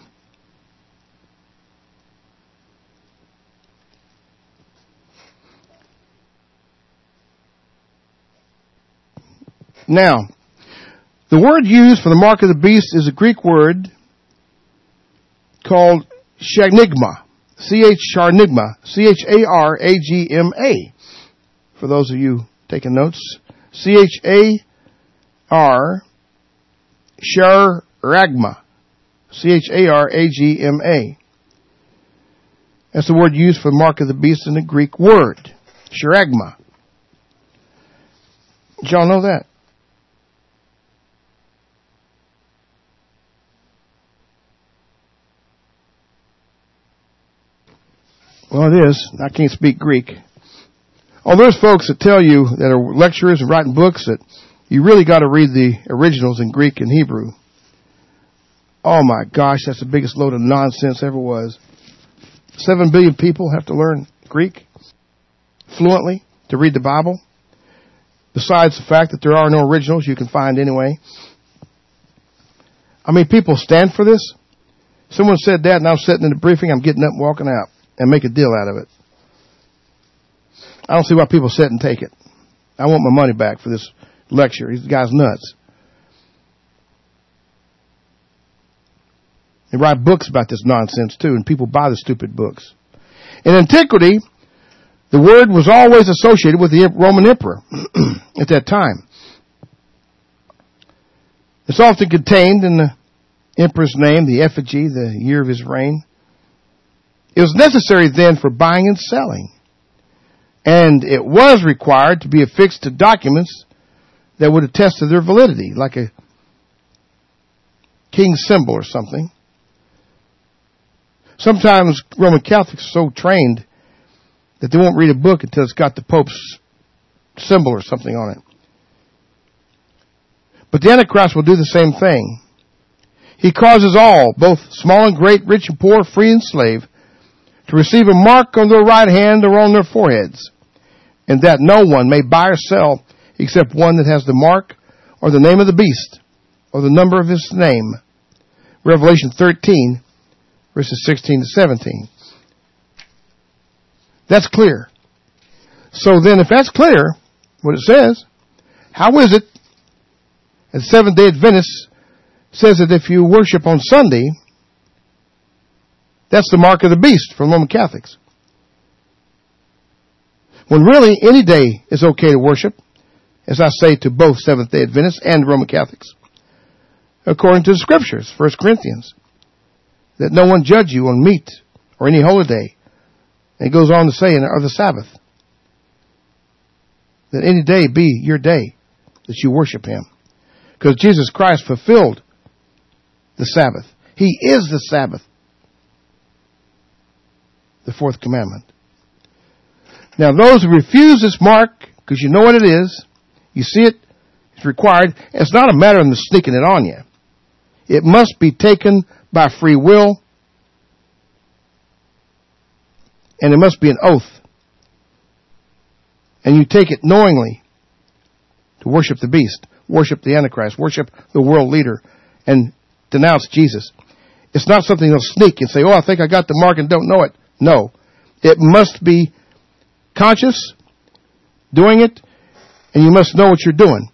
Now, the word used for the mark of the beast is a Greek word called charnigma. Charnigma. C-H-A-R-A-G-M-A. For those of you taking notes. C-H-A-R, charagma. C-H-A-R-A-G-M-A. That's the word used for the mark of the beast in the Greek word. Charagma. Did y'all know that? Well, it is. I can't speak Greek. Oh, there's folks that tell you, that are lecturers and writing books, that you really got to read the originals in Greek and Hebrew. Oh my gosh, that's the biggest load of nonsense ever was. 7 billion people have to learn Greek fluently to read the Bible. Besides the fact that there are no originals you can find anyway. I mean, people stand for this. Someone said that, and I'm sitting in the briefing, I'm getting up and walking out and make a deal out of it. I don't see why people sit and take it. I want my money back for this lecture. These guy's nuts. They write books about this nonsense too, and people buy the stupid books. In antiquity, the word was always associated with the Roman emperor at that time. It's often contained in the emperor's name, the effigy, the year of his reign. It was necessary then for buying and selling. And it was required to be affixed to documents that would attest to their validity, like a king's symbol or something. Sometimes Roman Catholics are so trained that they won't read a book until it's got the Pope's symbol or something on it. But the Antichrist will do the same thing. He causes all, both small and great, rich and poor, free and slave, to receive a mark on their right hand or on their foreheads, and that no one may buy or sell except one that has the mark or the name of the beast or the number of his name. Revelation 13, verses 16 to 17. That's clear. So then, if that's clear, what it says, how is it that Seventh-day Adventists says that if you worship on Sunday, that's the mark of the beast for Roman Catholics? When really any day is okay to worship, as I say to both Seventh-day Adventists and Roman Catholics, according to the Scriptures, 1 Corinthians, that no one judge you on meat or any holy day. And it goes on to say, or the Sabbath, that any day be your day. that you worship Him. Because Jesus Christ fulfilled the Sabbath. He is the Sabbath. The fourth commandment. Now those who refuse this mark, because you know what it is, you see it, it's required, it's not a matter of them sneaking it on you. It must be taken by free will, and it must be an oath. And you take it knowingly to worship the beast, worship the Antichrist, worship the world leader, and denounce Jesus. It's not something you'll sneak and say, oh, I think I got the mark and don't know it. No. It must be conscious, doing it, and you must know what you're doing.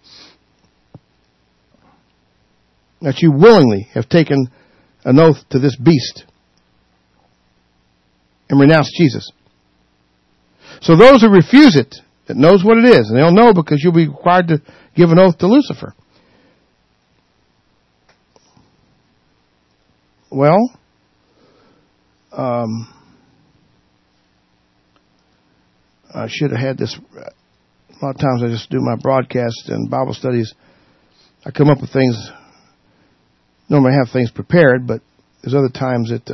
That you willingly have taken an oath to this beast and renounced Jesus. So those who refuse it, that knows what it is, and they'll know because you'll be required to give an oath to Lucifer. Well, I should have had this. A lot of times I just do my broadcasts and Bible studies. I come up with things. Normally I have things prepared, but there's other times that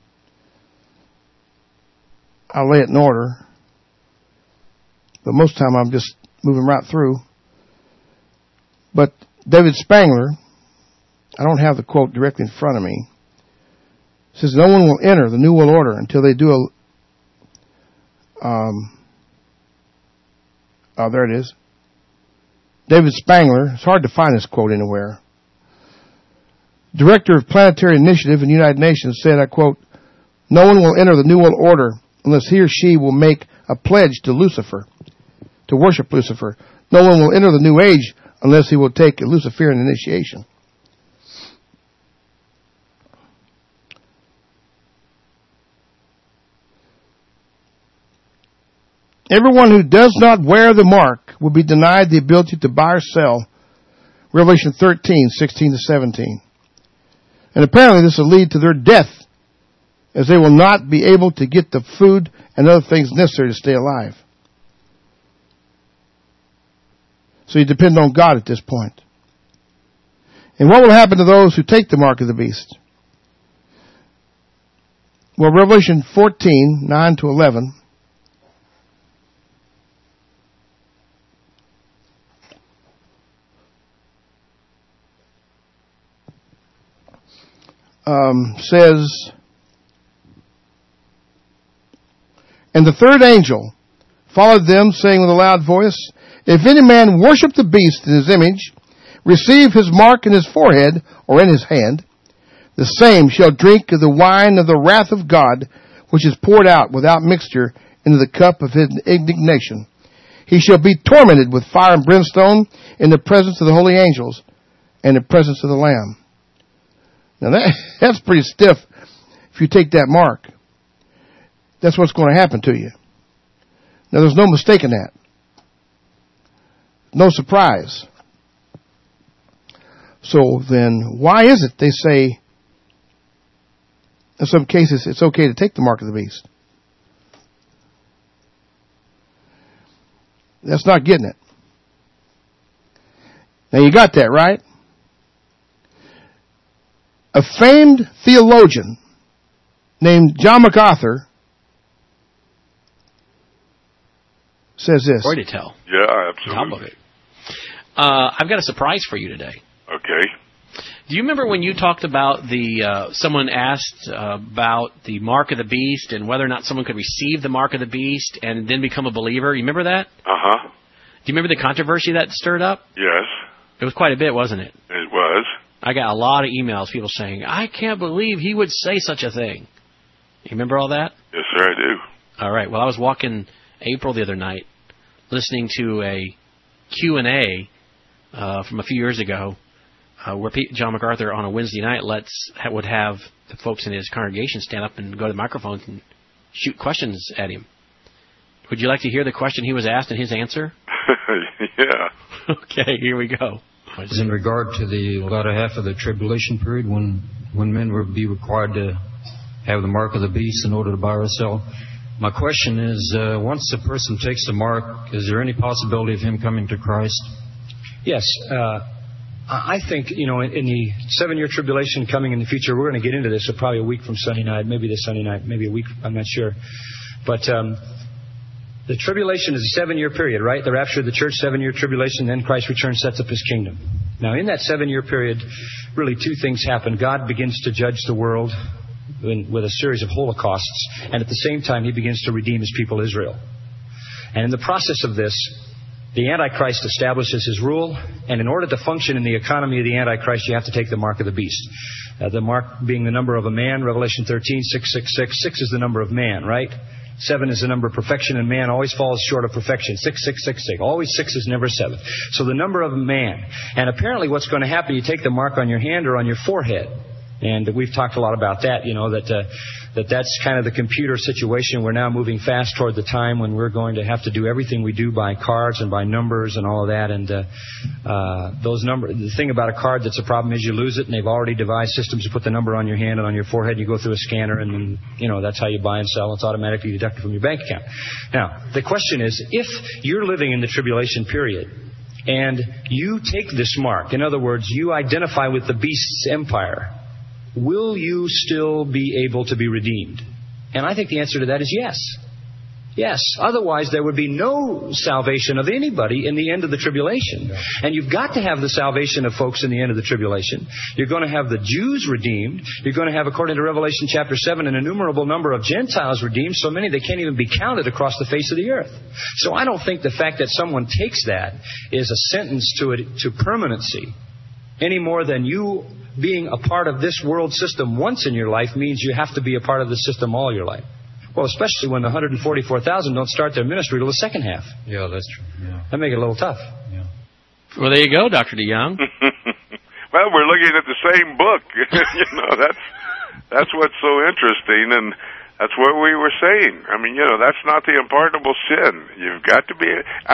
I'll lay it in order. But most of the time I'm just moving right through. But David Spangler, I don't have the quote directly in front of me, says no one will enter the New World Order until they do there it is. David Spangler, it's hard to find this quote anywhere. Director of Planetary Initiative in the United Nations said, I quote, no one will enter the New World Order unless he or she will make a pledge to Lucifer, to worship Lucifer. No one will enter the New Age unless he will take a Luciferian initiation. Everyone who does not wear the mark will be denied the ability to buy or sell. Revelation 13:16-17. And apparently this will lead to their death, as they will not be able to get the food and other things necessary to stay alive. So you depend on God at this point. And what will happen to those who take the mark of the beast? Well, Revelation 14:9-11. Says, and the third angel followed them, saying with a loud voice, if any man worship the beast in his image, receive his mark in his forehead or in his hand, the same shall drink of the wine of the wrath of God, which is poured out without mixture into the cup of his indignation. He shall be tormented with fire and brimstone in the presence of the holy angels and in the presence of the Lamb. Now that's pretty stiff if you take that mark. That's what's going to happen to you. Now there's no mistaking that. No surprise. So then why is it they say in some cases it's okay to take the mark of the beast? That's not getting it. Now you got that, right? A famed theologian named John MacArthur says this. Story to tell. Yeah, absolutely. Top of it. I've got a surprise for you today. Okay. Do you remember when you talked about someone asked about the mark of the beast and whether or not someone could receive the mark of the beast and then become a believer? You remember that? Uh-huh. Do you remember the controversy that stirred up? Yes. It was quite a bit, wasn't it? It was. I got a lot of emails, people saying, I can't believe he would say such a thing. You remember all that? Yes, sir, I do. All right. Well, I was walking April the other night, listening to a Q&A from a few years ago, where John MacArthur on a Wednesday night would have the folks in his congregation stand up and go to the microphones and shoot questions at him. Would you like to hear the question he was asked and his answer? Yeah. Okay, here we go. It's in regard to the latter half of the tribulation period when men will be required to have the mark of the beast in order to buy or sell. My question is, once a person takes the mark, is there any possibility of him coming to Christ? Yes. I think, in the 7-year tribulation coming in the future, we're going to get into this probably a week from Sunday night, maybe this Sunday night, maybe a week, I'm not sure. But the tribulation is a 7-year period, right? The rapture of the church, 7-year tribulation, then Christ returns, sets up His kingdom. Now, in that 7-year period, really 2 things happen. God begins to judge the world with a series of holocausts, and at the same time, He begins to redeem His people Israel. And in the process of this, the Antichrist establishes his rule, and in order to function in the economy of the Antichrist, you have to take the mark of the beast. The mark being the number of a man, Revelation 13, 666. 6 is the number of man, right? 7 is the number of perfection, and man always falls short of perfection. 6, 6, 6, 6. Always 6 is never 7. So the number of man. And apparently what's going to happen, you take the mark on your hand or on your forehead. And we've talked a lot about that, that's kind of the computer situation. We're now moving fast toward the time when we're going to have to do everything we do by cards and by numbers and all of that. And those numbers, the thing about a card that's a problem is you lose it, and they've already devised systems to put the number on your hand and on your forehead. You go through a scanner, and then, that's how you buy and sell. It's automatically deducted from your bank account. Now, the question is, if you're living in the tribulation period, and you take this mark, in other words, you identify with the beast's empire, will you still be able to be redeemed? And I think the answer to that is yes. Yes. Otherwise, there would be no salvation of anybody in the end of the tribulation. And you've got to have the salvation of folks in the end of the tribulation. You're going to have the Jews redeemed. You're going to have, according to Revelation chapter 7, an innumerable number of Gentiles redeemed, so many they can't even be counted across the face of the earth. So I don't think the fact that someone takes that is a sentence to permanency, any more than you being a part of this world system once in your life means you have to be a part of the system all your life. Well, especially when the 144,000 don't start their ministry till the second half. Yeah, that's true. Yeah. That makes it a little tough. Yeah. Well, there you go, Dr. DeYoung. Well, we're looking at the same book. That's what's so interesting, and that's what we were saying. I mean, that's not the unpardonable sin. You've got to be.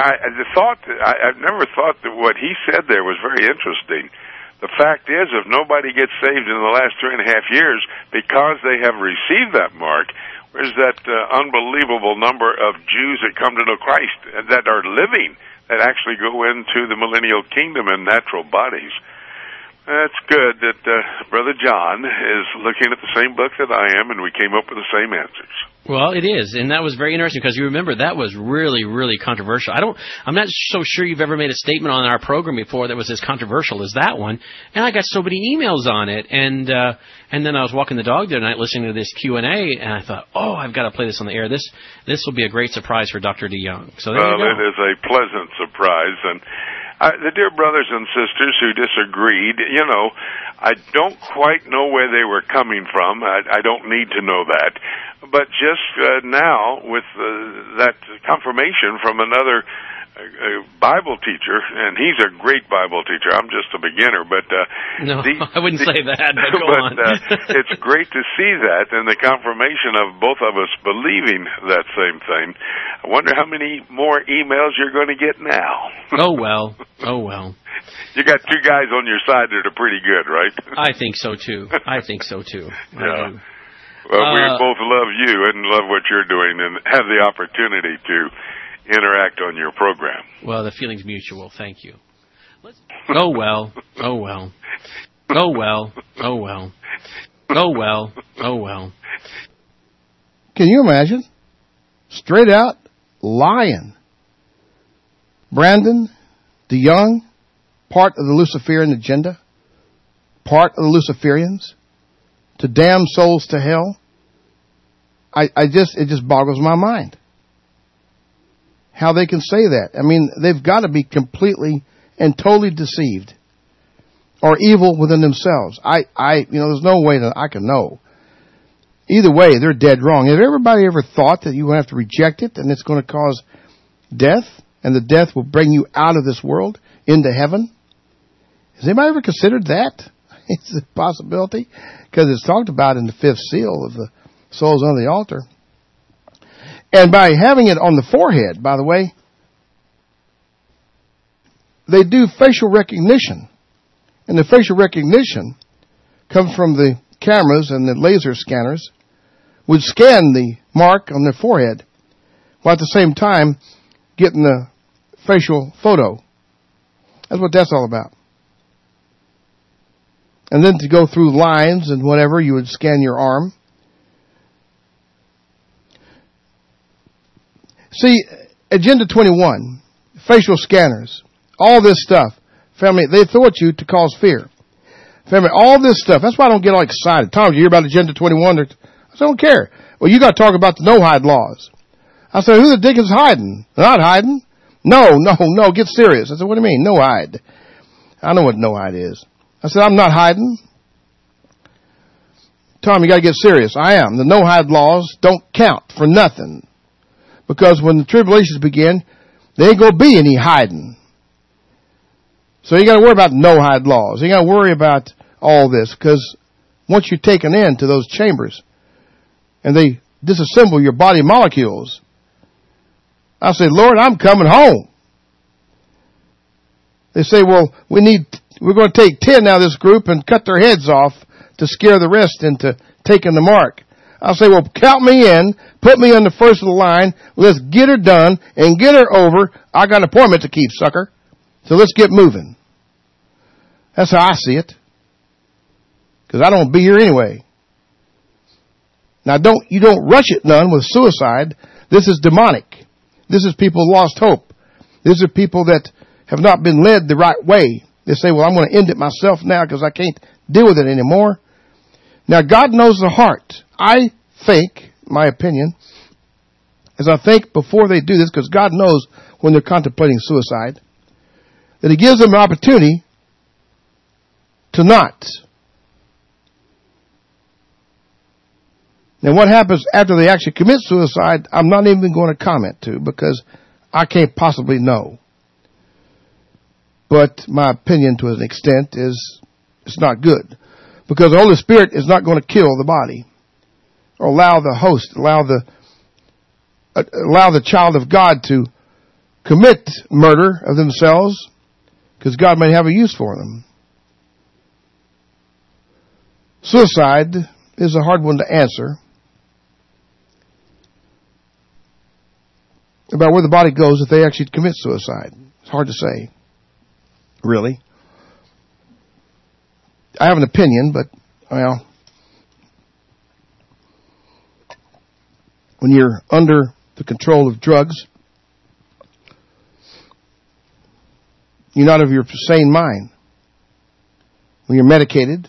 I've never thought that what he said there was very interesting. The fact is, if nobody gets saved in the last 3.5 years because they have received that mark, where's that unbelievable number of Jews that come to know Christ, that are living, that actually go into the millennial kingdom in natural bodies? That's good that Brother John is looking at the same book that I am, and we came up with the same answers. Well, it is, and that was very interesting because you remember that was really, really controversial. I'm not so sure you've ever made a statement on our program before that was as controversial as that one. And I got so many emails on it, and then I was walking the dog the other night listening to this Q&A, and I thought, I've got to play this on the air. This will be a great surprise for Dr. DeYoung. So there you go. It is a pleasant surprise, and the dear brothers and sisters who disagreed, I don't quite know where they were coming from. I don't need to know that. But just now, with that confirmation from another Bible teacher, and he's a great Bible teacher. I'm just a beginner, but no, I wouldn't say that. But go on. It's great to see that, and the confirmation of both of us believing that same thing. I wonder how many more emails you're going to get now. Oh well. You got 2 guys on your side that are pretty good, right? I think so too. Yeah. Well, we both love you and love what you're doing, and have the opportunity to interact on your program. Well, the feeling's mutual. Thank you. Oh well. Can you imagine? Straight out lying. Brandon DeYoung, part of the Luciferian agenda, part of the Luciferians, to damn souls to hell. It just boggles my mind how they can say that. I mean, they've got to be completely and totally deceived or evil within themselves. There's no way that I can know. Either way, they're dead wrong. Have everybody ever thought that you're going to have to reject it and it's going to cause death, and the death will bring you out of this world into heaven? Has anybody ever considered that? It's a possibility, because it's talked about in the 5th seal of the souls under the altar. And by having it on the forehead, by the way, they do facial recognition. And the facial recognition comes from the cameras and the laser scanners would scan the mark on their forehead while at the same time getting the facial photo. That's what that's all about. And then to go through lines and whatever, you would scan your arm. See, Agenda 21, facial scanners, all this stuff, family, they throw at you to cause fear. Family, all this stuff, that's why I don't get all excited. Tom, did you hear about Agenda 21? I said, I don't care. Well, you got to talk about the no-hide laws. I said, who the dickens hiding? They're not hiding. No, get serious. I said, what do you mean, no hide? I know what no hide is. I said, I'm not hiding. Tom, you got to get serious. I am. The no hide laws don't count for nothing. Because when the tribulations begin, there ain't going to be any hiding. So you got to worry about no hide laws. You got to worry about all this. Because once you're taken into those chambers and they disassemble your body molecules, I say, Lord, I'm coming home. They say, well, we're going to take 10 out of this group and cut their heads off to scare the rest into taking the mark. I'll say, well, count me in, put me on the first of the line, let's get her done and get her over. I got an appointment to keep, sucker. So let's get moving. That's how I see it. Because I don't be here anyway. Now you don't rush it none with suicide. This is demonic. This is people who lost hope. These are people that have not been led the right way. They say, well, I'm going to end it myself now because I can't deal with it anymore. Now, God knows the heart. I think, my opinion, as I think before they do this, because God knows when they're contemplating suicide, that He gives them an opportunity to not. Now, what happens after they actually commit suicide, I'm not even going to comment to because I can't possibly know. But my opinion to an extent is it's not good. Because the Holy Spirit is not going to kill the body. Or allow the host, allow the child of God to commit murder of themselves. Because God may have a use for them. Suicide is a hard one to answer. About where the body goes if they actually commit suicide. It's hard to say. Really. I have an opinion, but, well, when you're under the control of drugs, you're not of your sane mind. When you're medicated,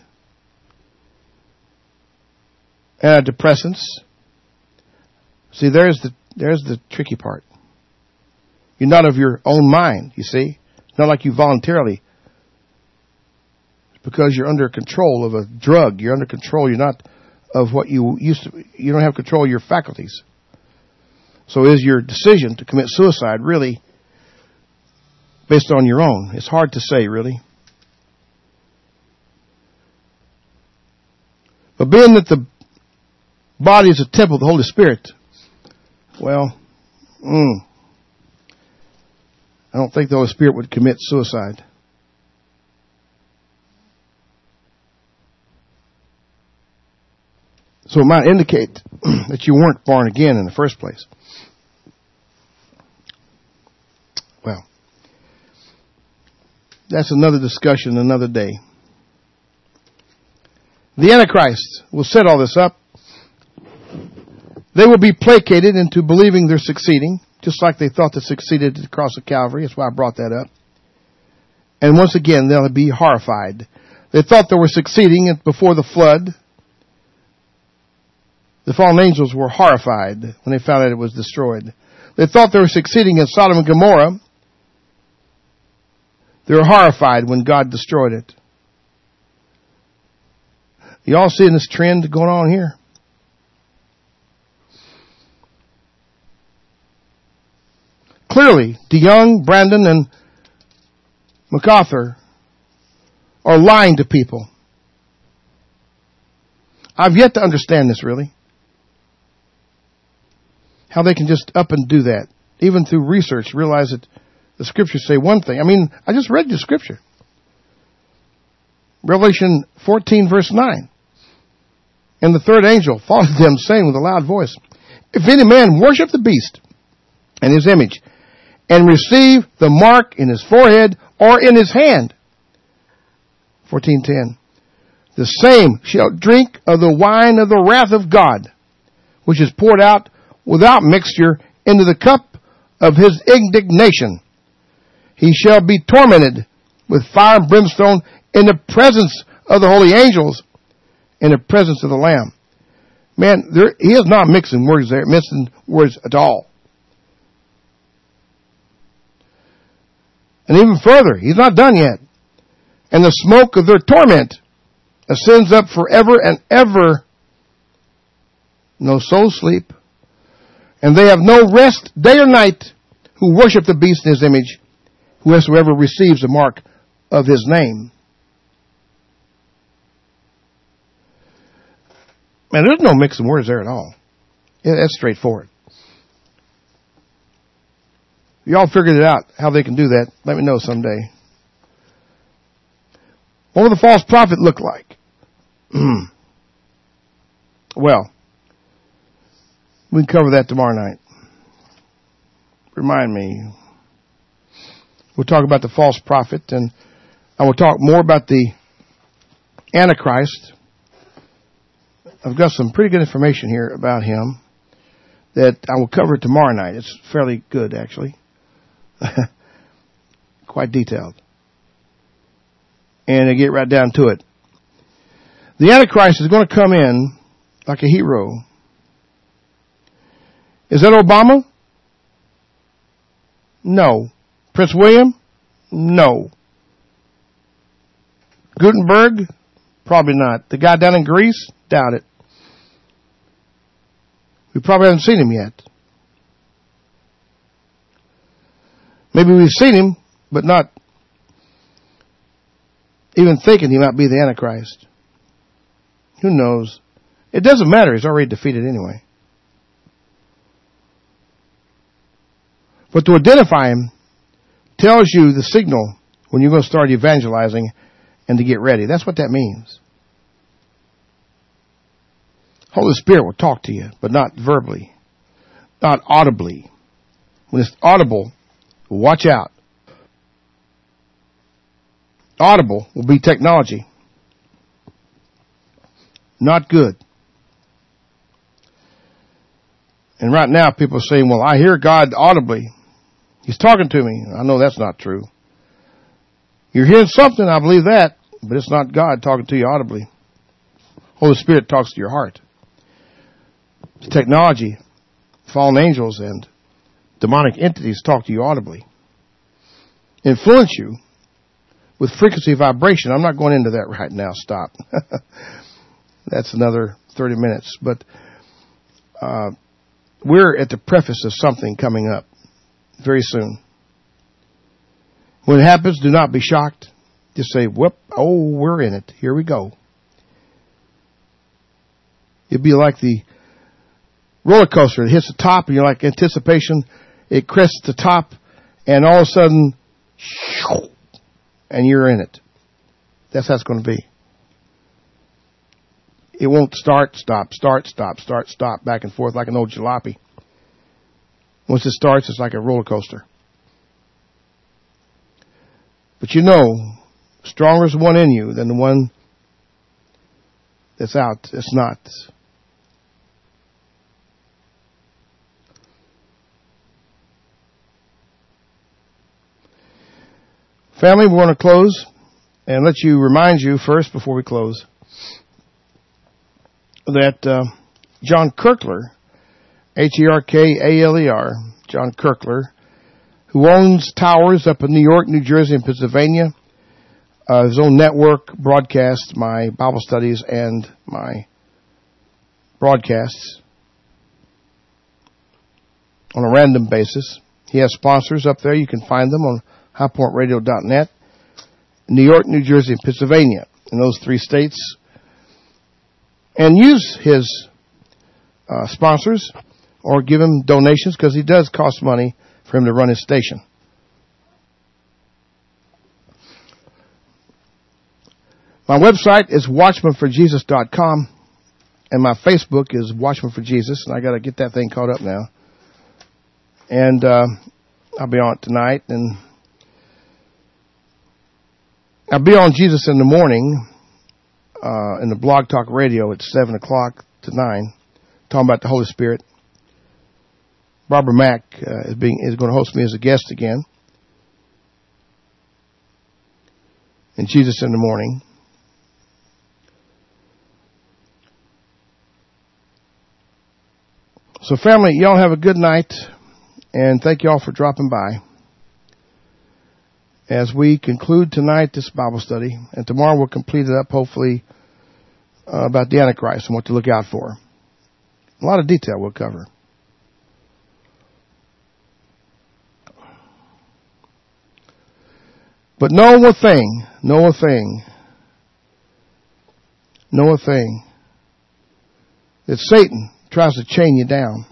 antidepressants, see, there's the tricky part. You're not of your own mind, you see. It's not like you voluntarily. It's because you're under control of a drug. You're under control. You're not of what you used to. You don't have control of your faculties. So is your decision to commit suicide really based on your own? It's hard to say, really. But being that the body is a temple of the Holy Spirit, well, I don't think the Holy Spirit would commit suicide. So it might indicate that you weren't born again in the first place. Well, that's another discussion another day. The Antichrist will set all this up. They will be placated into believing they're succeeding, just like they thought they succeeded at the cross of Calvary. That's why I brought that up. And once again, they'll be horrified. They thought they were succeeding before the flood. The fallen angels were horrified when they found out it was destroyed. They thought they were succeeding in Sodom and Gomorrah. They were horrified when God destroyed it. You all seeing this trend going on here? Clearly, DeYoung, Brandon, and MacArthur are lying to people. I've yet to understand this, really. How they can just up and do that. Even through research, realize that the scriptures say one thing. I mean, I just read the scripture. Revelation 14, verse 9. And the third angel followed them, saying with a loud voice, if any man worship the beast and his image, and receive the mark in his forehead or in his hand. 14:10. The same shall drink of the wine of the wrath of God, which is poured out without mixture into the cup of his indignation. He shall be tormented with fire and brimstone in the presence of the holy angels, in the presence of the Lamb. Man, he is not mixing words there, mixing words at all. And even further, he's not done yet. And the smoke of their torment ascends up forever and ever. No soul sleep. And they have no rest day or night who worship the beast in his image, whosoever receives the mark of his name. Man, there's no mixing words there at all. Yeah, that's straightforward. Y'all figured it out, how they can do that. Let me know someday. What will the false prophet look like? Well, we can cover that tomorrow night. Remind me. We'll talk about the false prophet, and I will talk more about the Antichrist. I've got some pretty good information here about him that I will cover tomorrow night. It's fairly good, actually. Quite detailed. And I get right down to it. The Antichrist is going to come in like a hero. Is that Obama? No. Prince William? No. Gutenberg? Probably not. The guy down in Greece? Doubt it. We probably haven't seen him yet. Maybe we've seen him, but not even thinking he might be the Antichrist. Who knows? It doesn't matter. He's already defeated anyway. But to identify him tells you the signal when you're going to start evangelizing and to get ready. That's what that means. Holy Spirit will talk to you, but not verbally, not audibly. When it's audible, watch out. Audible will be technology. Not good. And right now people are saying, well, I hear God audibly. He's talking to me. I know that's not true. You're hearing something, I believe that, but it's not God talking to you audibly. Holy Spirit talks to your heart. Technology, fallen angels, and demonic entities talk to you audibly. Influence you with frequency vibration. I'm not going into that right now. Stop. That's another 30 minutes. But we're at the preface of something coming up very soon. When it happens, do not be shocked. Just say, whoop, oh, we're in it. Here we go. It'd be like the roller coaster. It hits the top, and you're like anticipation. It crests the top, and all of a sudden, and you're in it. That's how it's going to be. It won't start, stop, back and forth like an old jalopy. Once it starts, it's like a roller coaster. But you know, stronger is the one in you than the one that's out. It's not. Family, we want to close and let you remind you first before we close that John Kirkler, Herkaleer, John Kirkler, who owns towers up in New York, New Jersey, and Pennsylvania, his own network broadcasts my Bible studies and my broadcasts on a random basis. He has sponsors up there. You can find them on highpointradio.net. New York, New Jersey, and Pennsylvania, in those 3 states. And use his sponsors or give him donations, because he does cost money for him to run his station. My website is watchmanforjesus.com, and my Facebook is Watchman for Jesus, and I got to get that thing caught up now. And I'll be on it tonight, and I'll be on Jesus in the Morning in the Blog Talk Radio at 7 o'clock to 9, talking about the Holy Spirit. Barbara Mack is going to host me as a guest again. And Jesus in the Morning. So family, y'all have a good night, and thank y'all for dropping by. As we conclude tonight this Bible study, and tomorrow we'll complete it up, hopefully, about the Antichrist and what to look out for. A lot of detail we'll cover. But know a thing, that Satan tries to chain you down.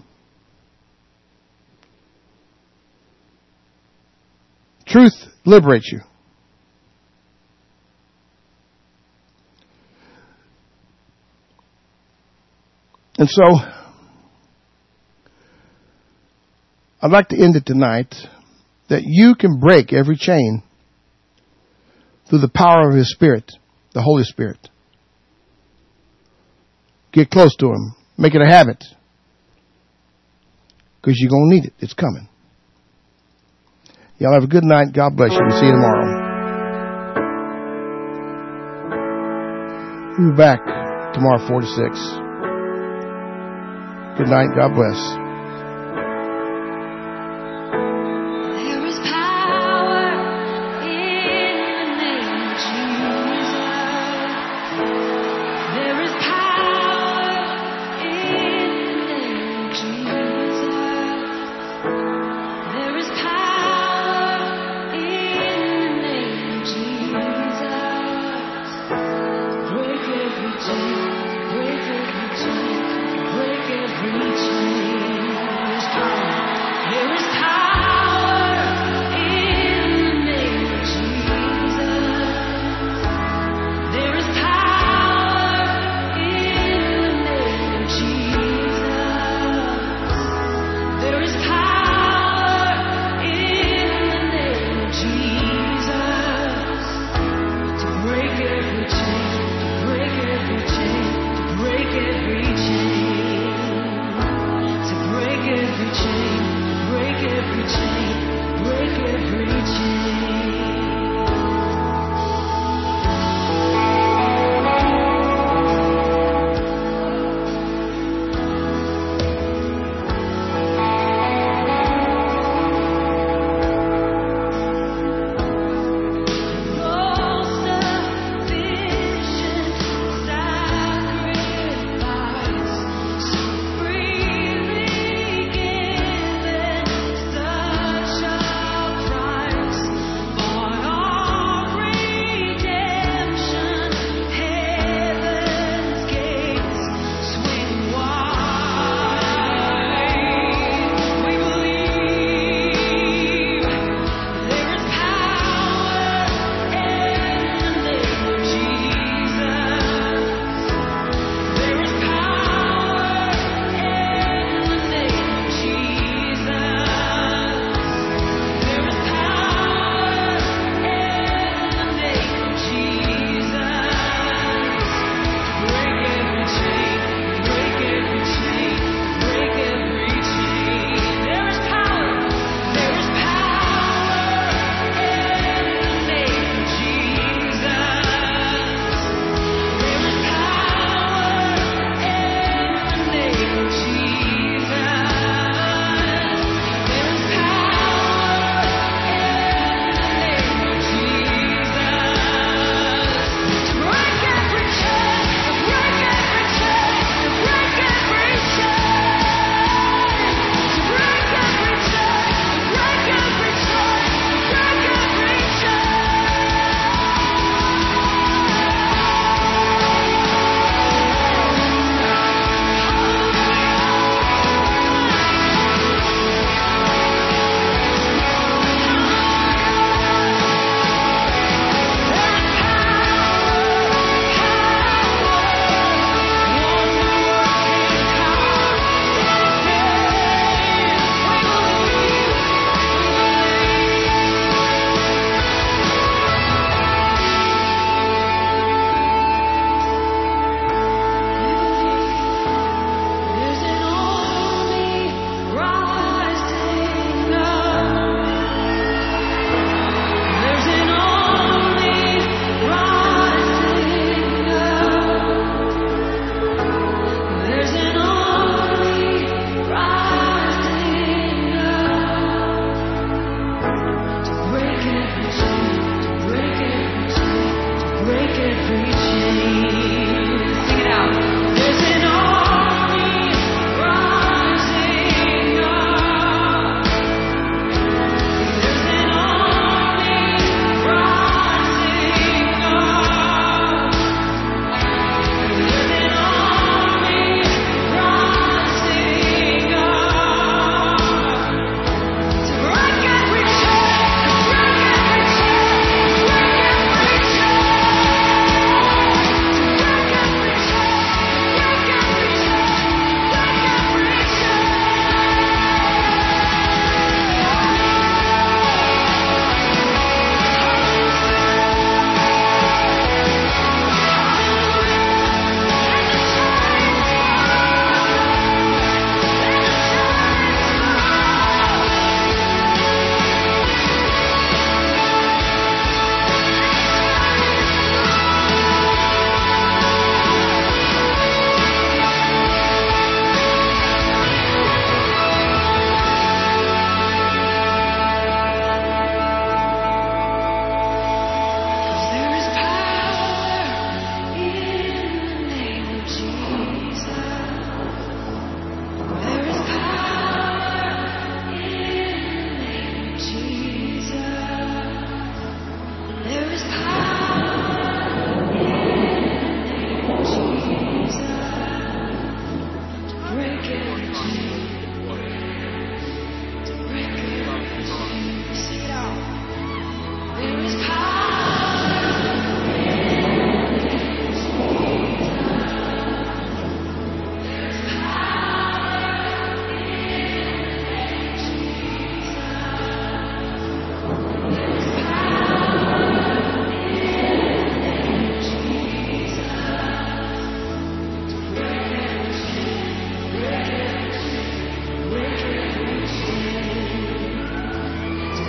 Truth liberates you. And so, I'd like to end it tonight that you can break every chain through the power of His Spirit, the Holy Spirit. Get close to Him. Make it a habit. Because you're going to need it. It's coming. Y'all have a good night. God bless you. We'll see you tomorrow. We'll be back tomorrow 4 to 6. Good night. God bless. Break every chain.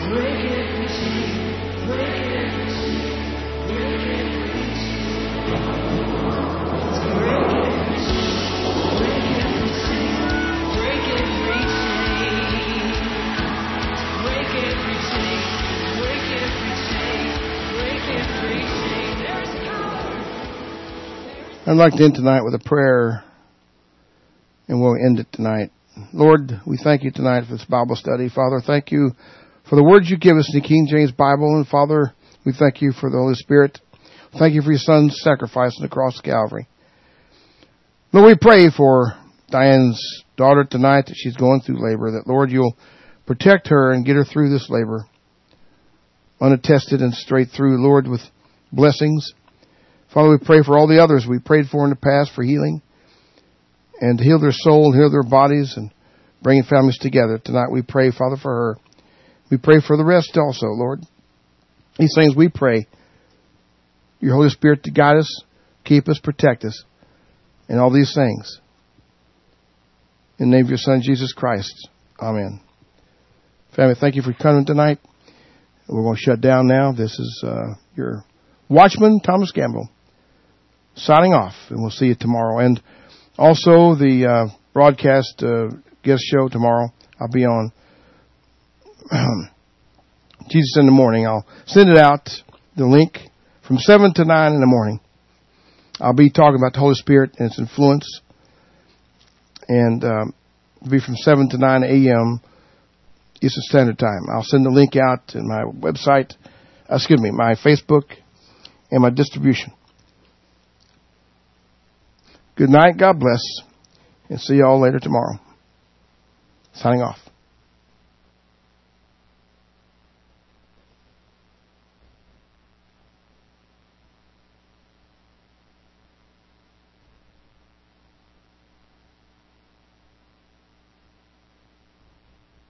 I'd like to end tonight with a prayer, and we'll end it tonight. Lord, we thank you tonight for this Bible study. Father, thank you for the words you give us in the King James Bible. And Father, we thank you for the Holy Spirit. Thank you for your Son's sacrifice on the cross of Calvary. Lord, we pray for Diane's daughter tonight that she's going through labor, that, Lord, you'll protect her and get her through this labor, unattested and straight through, Lord, with blessings. Father, we pray for all the others we prayed for in the past for healing and to heal their soul, heal their bodies, and bringing families together. Tonight we pray, Father, for her. We pray for the rest also, Lord. These things we pray. Your Holy Spirit to guide us, keep us, protect us, and all these things. In the name of your Son, Jesus Christ. Amen. Family, thank you for coming tonight. We're going to shut down now. This is your Watchman, Thomas Gamble, signing off, and we'll see you tomorrow. And also the broadcast guest show tomorrow, I'll be on Jesus in the Morning. I'll send it out, the link, from 7 to 9 in the morning. I'll be talking about the Holy Spirit and its influence. And it'll be from 7 to 9 a.m. Eastern Standard Time. I'll send the link out in my website, my Facebook, and my distribution. Good night, God bless, and see you all later tomorrow. Signing off.